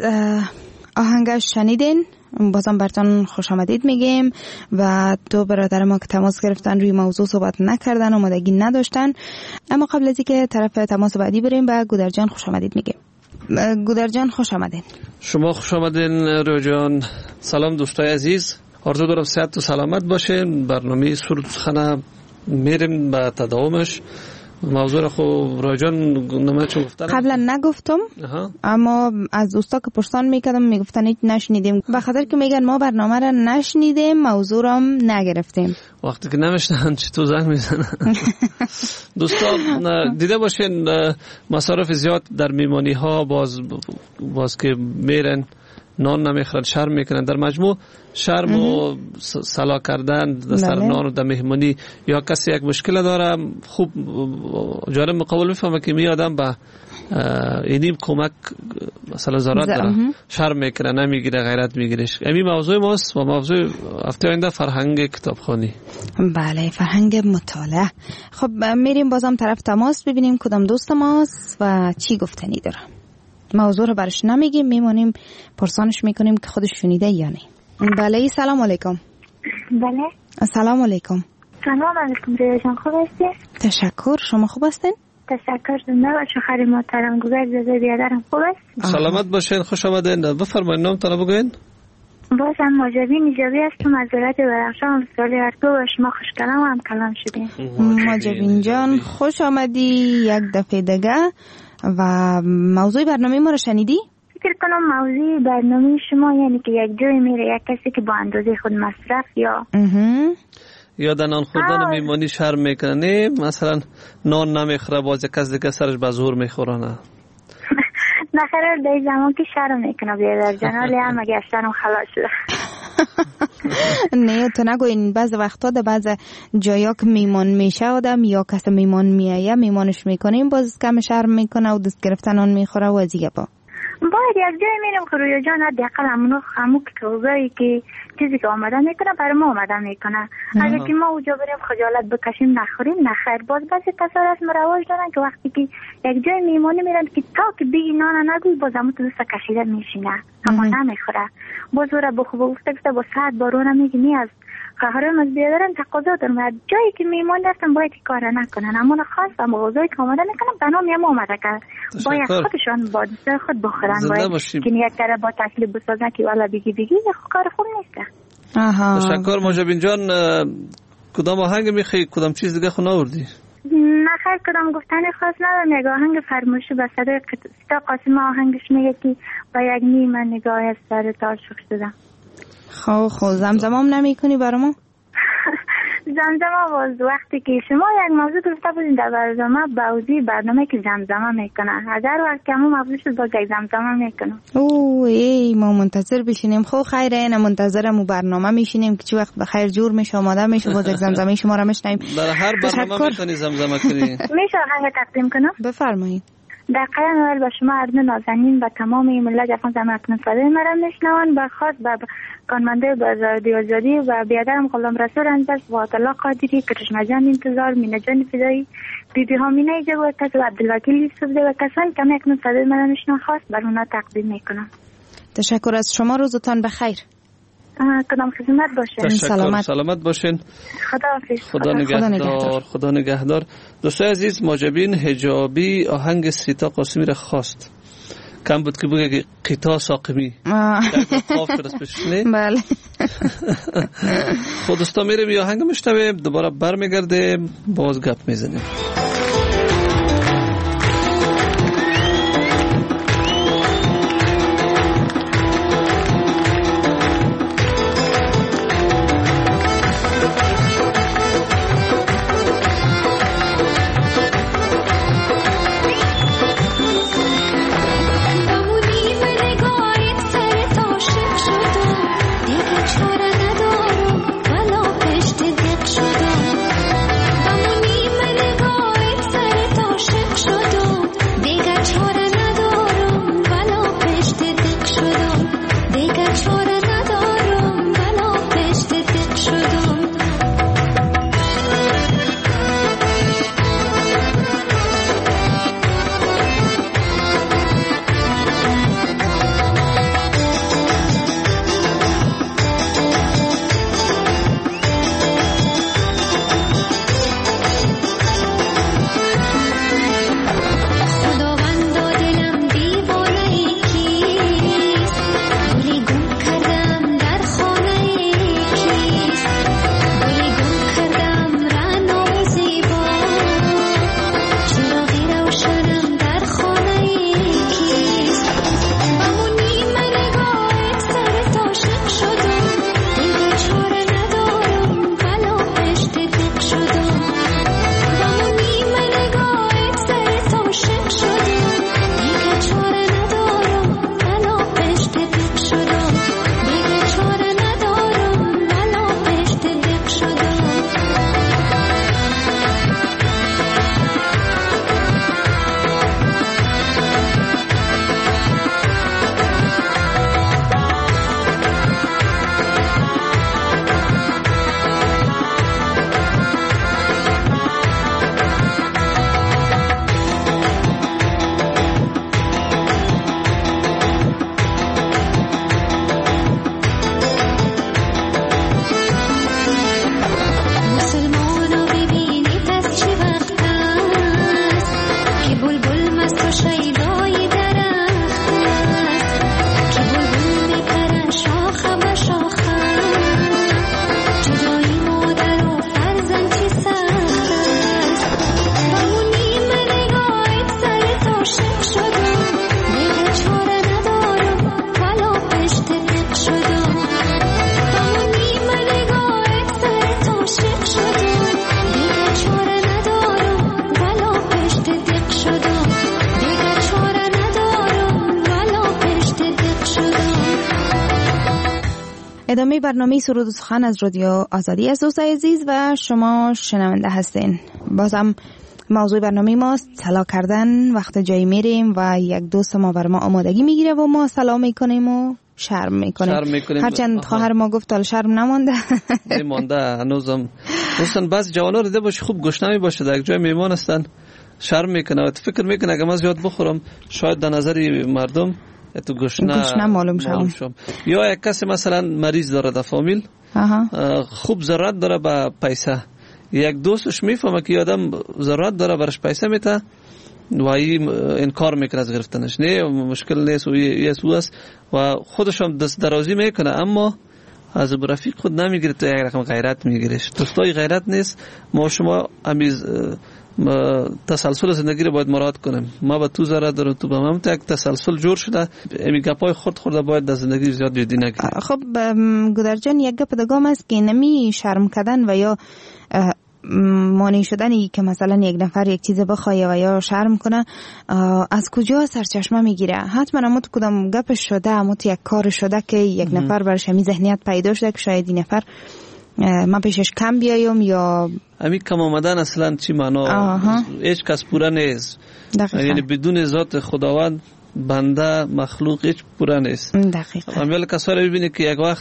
Speaker 7: آهنگش شنیدین. بازم براتون خوش آمدید میگیم و دو برادر ما که تماس گرفتن روی موضوع صحبت نکردن، آمادگی نداشتن. اما قبل از اینکه طرف تماس بعدی بریم به گودرجان خوش آمدید میگیم. گودرجان خوش آمدین.
Speaker 11: شما خوش آمدین رویا جان. سلام دوستای عزیز، آرزو دارم صحت و سلامت باشین. برنامه سرودخانه میریم به تداومش. موضوع رو خب راجان نمچون گفتن
Speaker 7: قبلا نگفتم اما از دوستا که پرسان میکردم میگفتن هیچ نشنیدیم، به خاطر که میگن ما برنامه رو نشنیدیم موضوع رو هم نگرفتیم.
Speaker 11: وقتی که نمیشنن چطور زنگ میزنن؟ دوستا دیده باشین مصارف زیاد در میمانی ها باز که میرن نان نمیخورن، شرم میکنن. در مجموع شرم و صلاح کردن در سر نان و در مهمانی، یا کسی یک مشکل داره خوب جانب مقابل میفهمه که می آدم به اینیم کمک مثلا ضرورت داره، شرم میکنه، نمیگیره، غیرت میگیرش. امی موضوع ماست و موضوع هفته آینده فرهنگ کتابخوانی.
Speaker 7: بله، فرهنگ مطالعه. خب میریم بازم طرف تماس ببینیم کدام دوست ماست و چی گفتنی داره. موضوع رو برش نمیگیم، میمونیم پرسانش میکنیم که خودش شنیده یا نه. بله، سلام علیکم.
Speaker 12: بله،
Speaker 7: سلام علیکم.
Speaker 12: سلام علیکم رویا جان، خوب هستی؟
Speaker 7: تشکر، شما خوب هستین؟
Speaker 12: تشکر. زنده باشین. خیلی محترم. گذر بیادرم خوب است؟
Speaker 11: سلامت باشین، خوش آمدین. بفرمایید نام طلب بگوین.
Speaker 12: بازم ماجبی نجابی هستم از ولایت بدخشان. سالی هرکو با شما خوش کلام هم کلام شدیم.
Speaker 7: ماجبین جان خوش آمدی یک دفعه دیگه. و موضوع برنامه ما رو شنیدی؟
Speaker 12: فکر کنم موضوع برنامه شما یعنی که یک جای میره یک کسی که با اندازه خود مصرف
Speaker 11: یا در نان خوردن میمانی شرم میکنه، مثلا نان نمیخوره باز یک کس دیگه سرش به زور میخورانه.
Speaker 12: نخیره در زمان که شرم میکنه بیادر جان، ولی هم اگه اشترم خلاص شده.
Speaker 7: نه تو نگو، این بعض وقتا در بعض جایا که میمان میشه آدم یا کس میمان میایه میمانش میکنیم باز کم شرم میکنه و دست گرفتن آن میخوره و ازیگه با
Speaker 12: باید یک جای میرم که رویا جان حداقل همونو خمو که اوزایی که چیزی که آماده میکنه برای ما آماده میکنه. اگه که ما اونجا بریم خجالت بکشیم نخوریم نخیر. باز بعضی کسا از رواج دارن که وقتی که یک جای میمونی میرن که تا که بگی نان نگوی باز همون تو دست کشیده میشینه اما نمیخوره. باز او را بخوب گفته که با ساعت بارون میگی نی از قهرم از بیادرن تقاضا دارم جایی که میمون دستم باید کار نکنن اما خاص و موضوعی که آماده میکنم بنام هم آمده کرد باید خودشان با دست خود بخورن باید که یک کره با تکلیف بسازن که والا بگی کار خوب نیست.
Speaker 11: تشکر مجابین جان. کدام آهنگ میخوایی کدام چیز دیگه خو ناوردی؟
Speaker 12: نه خیر کدام گفتنی خاص ندارم. یک آهنگ فرمایشی به صدای ستا قاسم آهنگش میگه که با یک نیمه نگاه از سر تا عاشق شدم.
Speaker 7: خب زمزمام نمی کنی برای ما؟
Speaker 12: زمزمه باز وقتی که شما یک موضوع گرفته بودین در برنامه که زمزمه میکنه اگر وقت که همون موضوع شد باز یک زمزمه میکنم.
Speaker 7: ای ما منتظر بشینیم. خب خیره اینا منتظرم و برنامه میشینیم که چی وقت بخیر جور میشه آماده میشه باز یک زمزمه شما را میشنیم.
Speaker 11: در هر برنامه میتونی زمزمه کنی.
Speaker 12: میشه آهنگ تقدیم کنم؟
Speaker 7: بفرمایید.
Speaker 12: در قرن اول به شما عرض نازنین و تمام ملت افغان زمین صدای مرا میشنوند و خاص به کارمنده رادیو آزادی و بیادرم غلام رسول اندرس و عطا قادری کرشمه جان انتظار مینا جان فدایی بیبی هامینه جواد و عبدالوکیل یوسف و کسان که اکنون صدای مرا میشنوند خاص بر اونا تقدیم میکنم.
Speaker 7: تشکر از شما. روزتان بخیر.
Speaker 12: کدام خدمت باشین.
Speaker 11: سلامت باشین.
Speaker 12: خدا
Speaker 11: خدا نگهدار. دوستای عزیز ماجبین حجابی آهنگ سیتا قاسمی را خواست. کم بود که بگه قیتا ساقمی.
Speaker 7: بله.
Speaker 11: خود دوستا میریم یه آهنگ میشنویم دوباره برمیگرده باز گپ میزنیم.
Speaker 7: ادامه برنامه سرود و سخن از رادیو آزادی از دوستای عزیز و شما شنونده هستین. بازم موضوع برنامه ماست طلا کردن. وقت جایی میریم و یک دوست ما بر ما آمادگی میگیره و ما سلام میکنیم و شرم میکنیم. هرچند خواهر ما گفت حال شرم نمانده.
Speaker 11: نمانده هنوزم. دوستان بعضی جوانا رو دیده باشی خوب گشنه باشه در یک جای میهمان هستن شرم میکنه و فکر میکنه اگه من زیاد بخورم شاید در نظر مردم تو گشنه معلوم شم. یا یک کسی مثلا مریض داره در فامیل خوب ضرورت داره به پیسه، یک دوستش میفهمه که آدم ضرورت داره برش پیسه میته و این انکار میکنه از گرفتنش. نه مشکل نیست و یه سو است و خودش هم دست درازی میکنه اما از رفیق خود نمیگیره، تو یک رقم غیرت میگیرش. دوستای غیرت نیست. ما شما امیز تسلسل زندگی رو باید مراعات کنیم. ما به تو ضرر دارم تو به من، یک تسلسل جور شده، امی گپای خورده باید در زندگی زیاد جدی نگیریم.
Speaker 7: خب گودر جان یک گپ دگام است که نمی شرم کردن و یا مانع شدنی که مثلا یک نفر یک چیز بخواه و یا شرم کنه از کجا سرچشمه میگیره؟ حتما اما تو کدام گپش شده، اما تو یک کار شده که یک نفر برش همی ذهنیت پیدا شده که شاید این نفر من پیشش کم بیایم یا
Speaker 11: همین کم آمدن اصلا چی معنا؟ هیچ کس پوره نیست. یعنی بدون ذات خداوند بنده مخلوق هیچ پوره نیست.
Speaker 7: دقیقاً.
Speaker 11: امیال کسایی رو ببینید که یک وقت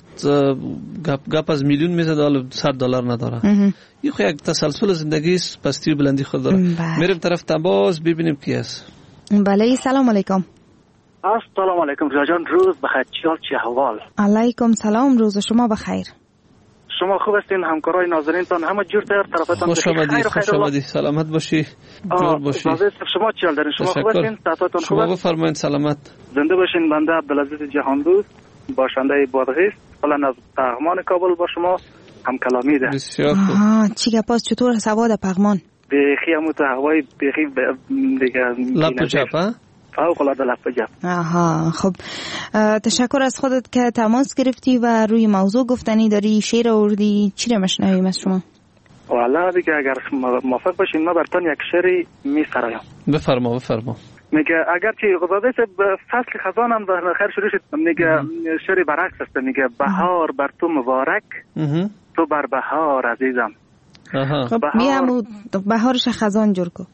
Speaker 11: گپ از میلیون میزد حالا $100 نداره. این خو یک تسلسل زندگی است، پستی و بلندی خود داره. میریم طرف تماس ببینیم کی است.
Speaker 7: بله سلام علیکم.
Speaker 13: السلام علیکم رضا جان، روز بخیر. چه احوال؟
Speaker 7: علیکم سلام، روز شما بخیر.
Speaker 13: شما خوب هستین؟ همکارای ناظرینتان همه جور طرفتان
Speaker 11: خوش آمدید. سلامت باشی، جور باشی.
Speaker 13: شما چی حال دارین؟ شما خوب هستین؟ صحتتون خوب است؟
Speaker 11: شما بفرمایید. سلامت.
Speaker 13: زنده باشین. بنده عبدالعزیز جهاندوست، باشنده بادغیس، حالا از پغمان کابل با شما هم کلامی ده.
Speaker 11: بسیار خوب.
Speaker 7: چی گپاس؟ چطور سواد پغمان؟
Speaker 13: بیخی همون تو هوای بیخی دیگه
Speaker 11: لپ چپ
Speaker 13: فوق‌العاده لپ جب.
Speaker 7: خب تشکر از خودت که تماس گرفتی و روی موضوع گفتنی داری. شعر آوردی، چی رو مشنویم از شما؟
Speaker 13: والا دیگه اگر موافق باشین ما براتون یک شعری میسرایم.
Speaker 11: بفرما.
Speaker 13: میگه اگرچه غزاده فصل خزان هم در خیر شروع شد، میگه شعری برعکس است. میگه بهار بر تو مبارک، تو بر بهار عزیزم.
Speaker 7: خب میام بهارش خزان جور کو.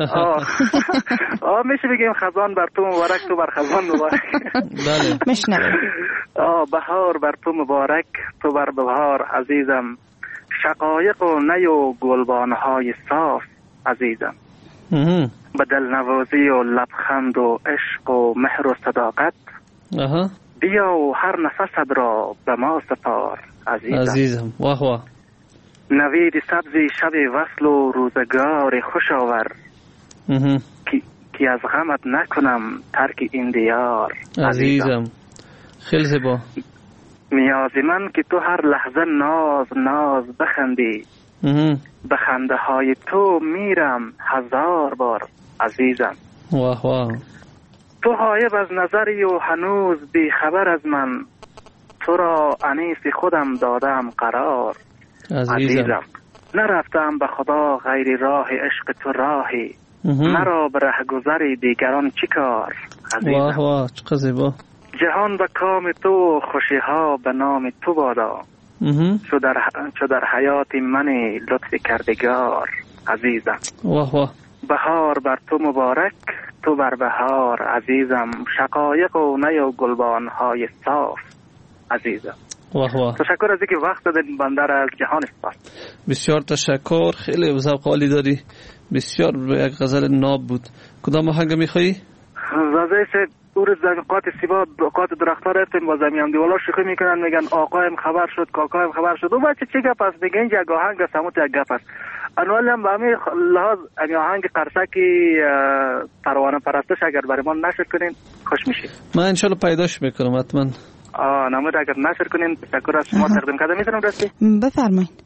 Speaker 13: میشه بگیم خزان بر تو مبارک، تو بر خزان مبارک.
Speaker 11: بله
Speaker 7: مشنویم.
Speaker 13: بهار بر تو مبارک، تو بر بهار عزیزم. شقایق و نی و گلبانهای صاف عزیزم. به دلنوازی و لبخند و عشق و مهر و صداقت بیا و هر نفست را به ما سپار عزیزم.
Speaker 11: واه.
Speaker 13: نوید سبزی شب وصل و روزگار خوش آور، که از غمت نکنم ترک این دیار
Speaker 11: عزیزم. خیلی زیبا.
Speaker 13: نیازی من که تو هر لحظه ناز بخندی، به خنده های تو میرم 1000 بار عزیزم.
Speaker 11: واه.
Speaker 13: تو غایب از نظری و هنوز بی خبر از من، تو را انیس خودم دادم قرار عزیزم. نرفتم به خدا غیر راه عشق تو راهی، مرا به رهگذر دیگران چی کار عزیزم.
Speaker 11: واه چقدر زیبا.
Speaker 13: جهان به کام تو، خوشی ها به نام تو بادا، چو در حیات من لطف کردگار عزیزم.
Speaker 11: واه.
Speaker 13: بهار بر تو مبارک، تو بر بهار عزیزم. شقایق و نی و گلبان های صاف عزیزم.
Speaker 11: واه.
Speaker 13: تشکر از اینکه وقت دادین بنده را از جهان سپاس.
Speaker 11: بسیار تشکر. خیلی ذوق عالی داری. بسیار یک غزل ناب بود. کدام آهنگ میخوایی؟
Speaker 13: واسه دور زمینقات سیبا قات درخت‌ها رفتیم با زمین دیوالا شوخی میکنن، میگن آقایم خبر شد، کاکایم خبر شد. اون بچه چی گپ است؟ میگن یک آهنگ است، همون یک گپ است. انوال هم به همین لحاظ این آهنگ قرصکی پروانه پرستش اگر برای ما نشر کنین خوش میشه.
Speaker 11: من انشالله پیداش میکنم حتما.
Speaker 13: نمود اگر نشر کنین تشکر از شما. تقدیم کردم میتونم راستی؟
Speaker 7: بفرمایید.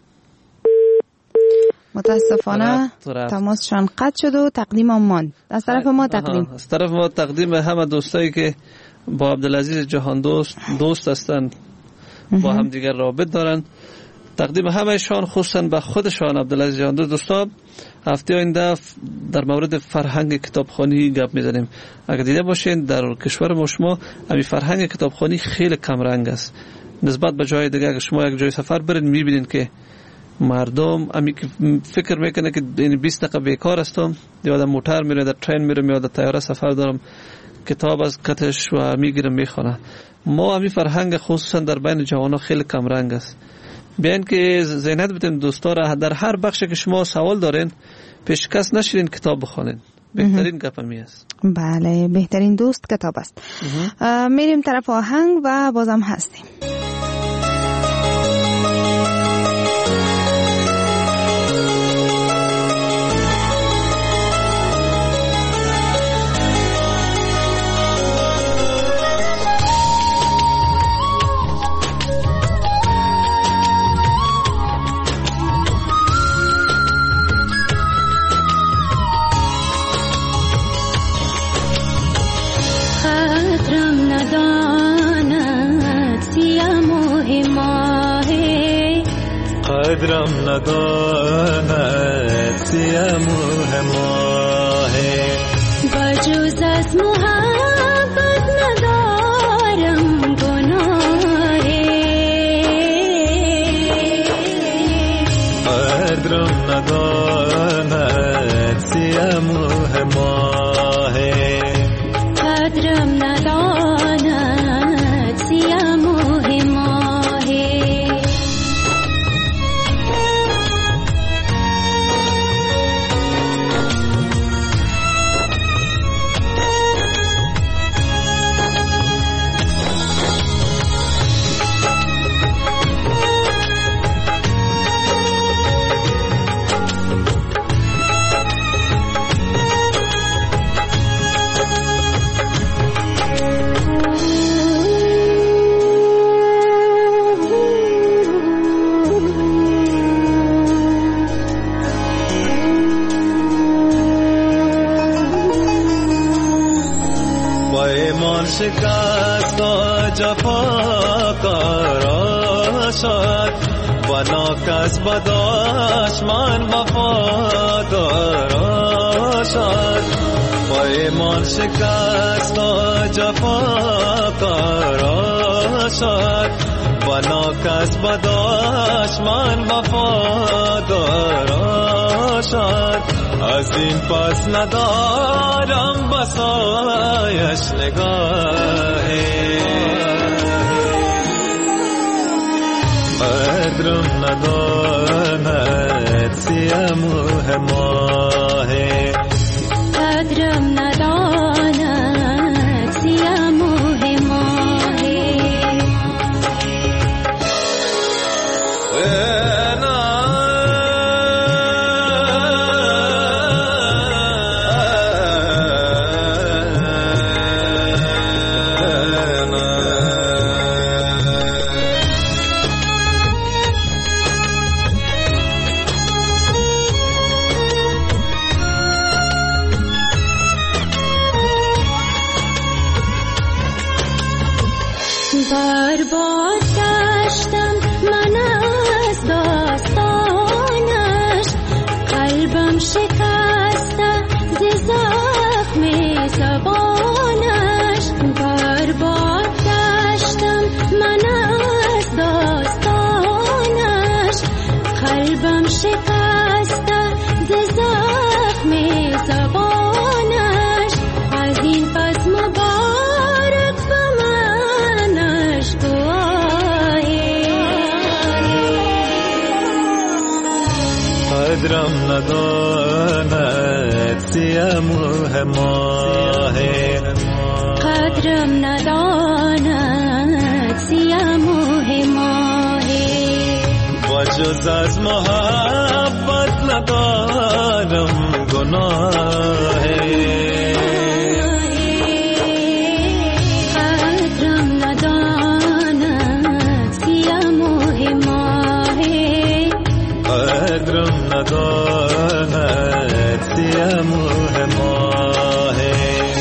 Speaker 7: متاسفانه تماسشان قطع شد و تقدیم هم ماند. از طرف ما تقدیم.
Speaker 11: از طرف ما تقدیم همه دوستایی که با عبدالعزیز جهاندوست هستن، با هم دیگر رابط دارن. تقدیم همهشان، خصوصا به خودشان عبدالعزیز جهاندوست. دوستان هفته آینده در مورد فرهنگ کتابخوانی گپ میزنیم. اگر دیده باشین در کشور ما شما همین فرهنگ کتابخوانی خیلی کم رنگ است نسبت به جای دیگه. اگر شما یک جای سفر برید میبینین که مردم امی که فکر میکنه که این 20 دقیقه بیکار هستم، یا در موتر میره، در ترین میره، یا در طیاره سفر دارم. کتاب از کتش و میگیرم میخونه. ما همین فرهنگ خصوصا در بین جوانان خیلی کم رنگ است. بیاین که ذهنیت بدیم دوستا را در هر بخشی که شما سوال دارین پیشکش نشین کتاب بخونین. بهترین گپ می است.
Speaker 7: بله بهترین دوست کتاب است. میریم طرف آهنگ و بازم هستیم.
Speaker 10: قدرم نداند سیموه ماهه
Speaker 14: بجز از محبت ندارم گناهه
Speaker 10: قدرم نداند سیموه ماهه
Speaker 14: قدرم نداند سیموه ماهه
Speaker 10: شکست و جفا کارا شد بنا کس بداش من وفادارا شد پیمان شکست و جفا کارا شد بنا کس بداش من وفادارا شد از این پس ندارم بسایش نگاهی قدرم نداند سیموه ماهی
Speaker 14: قدرم نداند سیموه ماهی برباد گشتم من از داستانش قلبم شکسته ز زخم زبانش برباد گشتم من از داستانش قلبم شکسته ز زخم زبانش از این پس مبارک
Speaker 10: قدرم نداند سیموه ماهی
Speaker 14: قدرم نداند سیموه ماهی
Speaker 10: و جز از محبت ندارم گناهی
Speaker 14: قدرم نداند سیموه ماهی
Speaker 10: قدرم نداند سیموه ماهی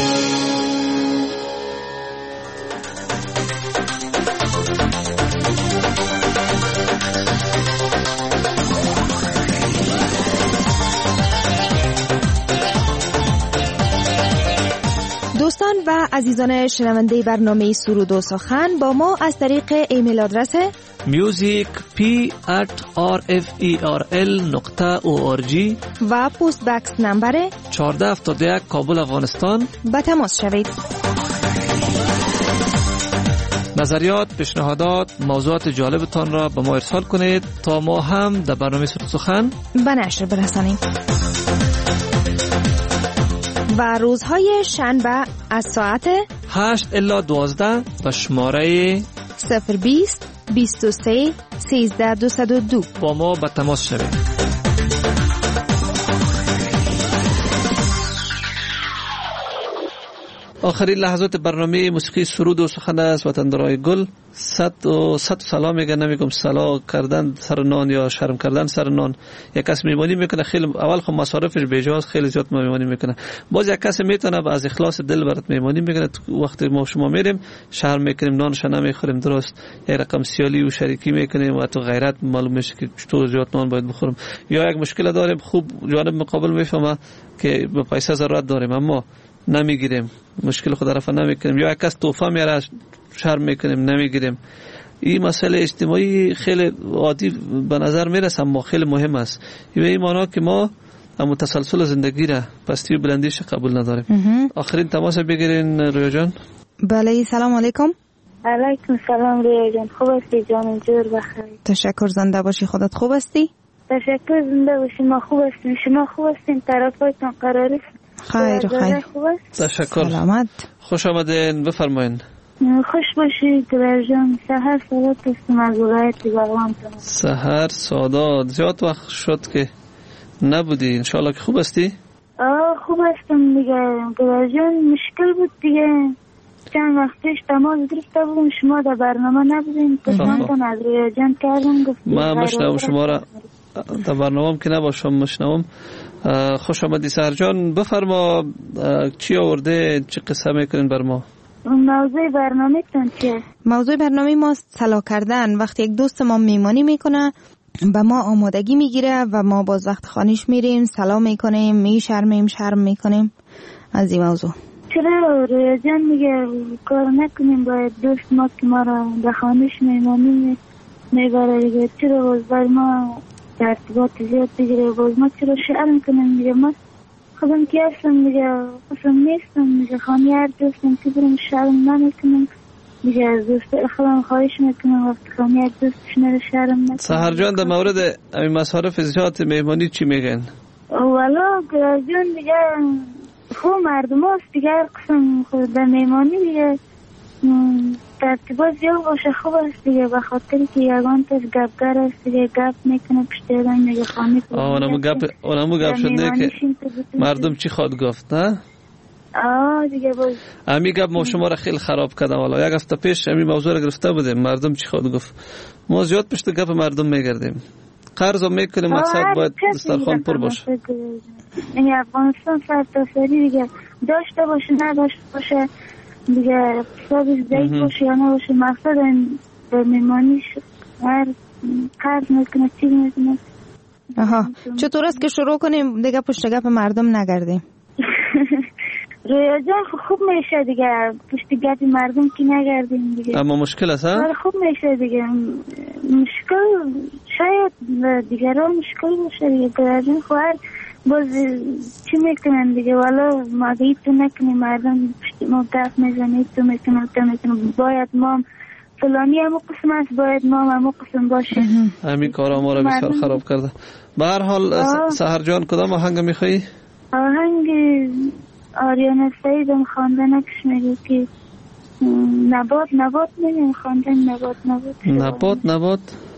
Speaker 7: دوستان و عزیزان شنونده برنامه سرود و سخن با ما از طریق ایمیل آدرس
Speaker 11: music@rferl.org
Speaker 7: و پست بکس نمبر
Speaker 11: 1471 کابل افغانستان
Speaker 7: به تماس شوید.
Speaker 11: نظریات، پیشنهادات، موضوعات جالبتان را به ما ارسال کنید تا ما هم در برنامه سخن
Speaker 7: به نشر برسانیم. و روزهای شنبه از ساعت
Speaker 11: 8 الی 12 به شماره
Speaker 7: 020 23 13 202
Speaker 11: با ما به تماس شوید. آخرین لحظات برنامه موسیقی سرود و سخن است. وطندارای گل صد سلام میگن، نمیگم سلام کردن سر نان یا شرم کردن سر نان. یک کس میمونی میکنه خیلی اول خب مصارفش بیجاست، خیلی زیاد میمونی میکنه. باز یک کس میتونه از اخلاص دل برات میمونی میکنه. وقتی ما شما میریم شرم میکنیم، نانش نمیخوریم، درست یک رقم سیالی و شریکی میکنیم و تو غیرت معلوم میشه که چطور زیاد نان باید بخورم. یا یک مشکل داریم، خوب جانب مقابل میفهمه که به پیسه ضرورت داریم اما نمیگیریم، مشکل خود رفع نمیکنیم. یا یک کس تحفه میاره شرم میکنیم نمیگیریم. این مسئله اجتماعی خیلی عادی به نظر میرسه اما خیلی مهم است. این معنی که ما اما تسلسل زندگی را پستی و بلندیش قبول نداریم. آخرین تماس بگیرین رویا جان.
Speaker 7: بله سلام علیکم.
Speaker 12: علیکم سلام رویا جان، خوب هستی جان؟ جور بخیر.
Speaker 7: تشکر، زنده باشی. خودت خوب هستی؟
Speaker 12: تشکر، زنده باشی. ما خوب هستیم، شما خوب هستین؟ طرفایتان قرار است؟
Speaker 7: خیر خیر.
Speaker 11: تشکر،
Speaker 7: سلامت.
Speaker 11: خوش آمدین، بفرمایین.
Speaker 12: خوش باشید گلر جان. سحر سادات هستم از ولایت بغلان.
Speaker 11: سحر سادات، زیاد وقت شد که نبودی، انشالله که خوب هستی؟
Speaker 12: خوب هستم دیگه گلر جان. مشکل بود دیگه، چند وقت پیش تماس گرفته بودم، شما در برنامه نبودین، تشمتان از رویا جان کردم.
Speaker 11: من مشنوم شما را در برنامه که نباشم مشنوم. خوش آمدی سحر جان، بفرما چی آورده، چی قصه میکنین بر ما؟
Speaker 12: موضوع برنامه تان چیه؟
Speaker 7: موضوع برنامه ما صلاح کردن. وقتی یک دوست ما میمانی میکنه به ما آمادگی میگیره و ما باز وقت خانیش میریم سلام میکنیم، شرم میکنیم. از این موضوع
Speaker 12: چرا رویا جان میگه کار نکنیم، باید دوست ما که ما را به خانیش میمانی میبره دیگه، چرا باز بر ما ارتباط زیاد بگیره، باز ما چرا شرم کنیم دیگه؟ ما خودم که هستم دیگه، اصلا نیستم دیگه، خانه هر دوستم که برم شرم نمیکنم دیگه، از دوست خودم خواهش میکنم وقتی خانه هر دوستش نره شرم نکنم.
Speaker 11: سحر جان در مورد این مصارف زیاد میمانی چی میگن؟
Speaker 12: والا گلر جان دیگه خوب مردم هست دیگه، هر قسم خود در میمانی دیگه ترتیبات زیاد باشه خوب است دیگه، به خاطری که یگان تاش گپگر است دیگه، گپ میکنه پشت آدم میگه خانه
Speaker 11: اونمو گپ شده که مردم چی خواد گفت نه؟
Speaker 12: دیگه باز
Speaker 11: امی گپ ما شما را خیلی خراب کرده. والا یک هفته پیش امی موضوع را گرفته بودیم، مردم چی خواد گفت. ما زیاد پشت گپ مردم میگردیم، قرض میکنیم، مقصد باید دسترخوان پر باشه.
Speaker 12: یعنی افغانستان سرتاسری دیگه داشته باشه نداشته باشه دیگه، اقتصادش ضعیف باشه یا نباشه، مقصد به میمانیش هر قرض میکنه چیز میکنه.
Speaker 7: چطور است که شروع کنیم دیگه پشت گپ مردم نگردیم؟
Speaker 12: رویا جان خوب میشه دیگه، پشت گپ مردم که نگردیم دیگه.
Speaker 11: اما مشکل است ها؟
Speaker 12: خوب میشه دیگه، مشکل شاید دیگران مشکل باشه دیگه، گلر جان خواهر باز چی میکنن دیگه، والا ما دیگه تو نکنیم، مردم ما گفت میزنید تو میکنم باید ما فلانی همو قسم است، باید ما همو قسم باشه.
Speaker 11: همین کارا ما را بسیار خراب کرده. به هر حال سحر جان کدام آهنگ میخوایی؟
Speaker 12: آهنگ آریانا سعیدم خوانده نکش میگه که نبات میگیم خوانده
Speaker 11: نبات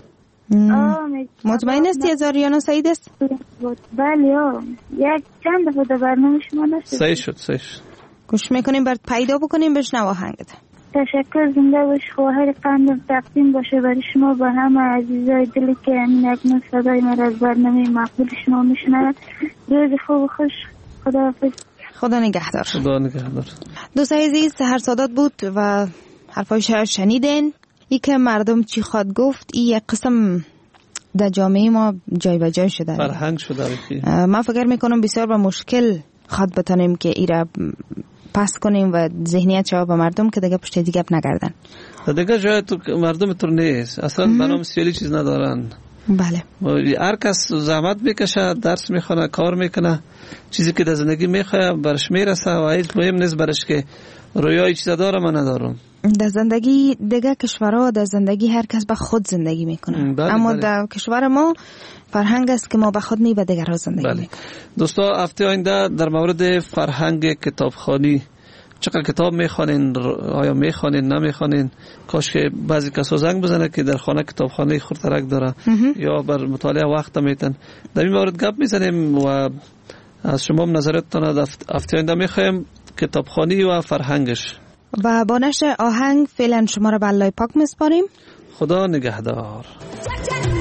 Speaker 7: مطمئن هستی از آریانا سعید است؟
Speaker 12: بله یک چند دفعه در برنامه شما نشد.
Speaker 11: صحیح شد.
Speaker 7: گوش میکنیم برد پیدا بکنیم بشنو آهنگت.
Speaker 12: تشکر، زنده باش. خواهر قندم تقدیم باشه برای شما با همه عزیزای دلی که همین اکنون صدای من از برنامه مقبول شما میشنوند. روز خوب و خوش. خداحافظ.
Speaker 7: خدا نگهدار. دوست عزیز سحر سادات بود و حرفایش شنیدین. ای که مردم چی خواد گفت، این یک قسم در جامعه ما جای به جای شده،
Speaker 11: فرهنگ شده.
Speaker 7: من فکر میکنم بسیار با مشکل خواد بتانیم که ایره پس کنیم و ذهنیت شما به مردم که دیگه پشت دیگه نگردن.
Speaker 11: دیگه جای تو مردم تو نیست اصلا برنامه سیاسی چیز ندارن.
Speaker 7: بله.
Speaker 11: هر کس زحمت میکشه، درس میخونه، کار میکنه، چیزی که در زندگی میخواد برش میرسه و هیچ مهم نیست برش که رویای چیزا داره من ندارم.
Speaker 7: در زندگی دیگه کشورها در زندگی هر کس به خود زندگی میکنه. اما در کشور ما فرهنگ است که ما به خود نی به دیگران زندگی میکنیم.
Speaker 11: دوستا هفته آینده در مورد فرهنگ کتابخوانی، چقدر کتاب میخوانین، آیا میخوانین نمیخوانین، کاش که بعضی کسا زنگ بزنه که در خانه کتابخانه خورترک داره یا بر مطالعه وقت میتن، در این مورد گپ میزنیم و از شما نظرتتان هفته آینده میخوایم کتابخوانی و فرهنگش.
Speaker 7: و با نشر آهنگ فعلا شما را به الله پاک میسپاریم.
Speaker 11: خدا نگهدار.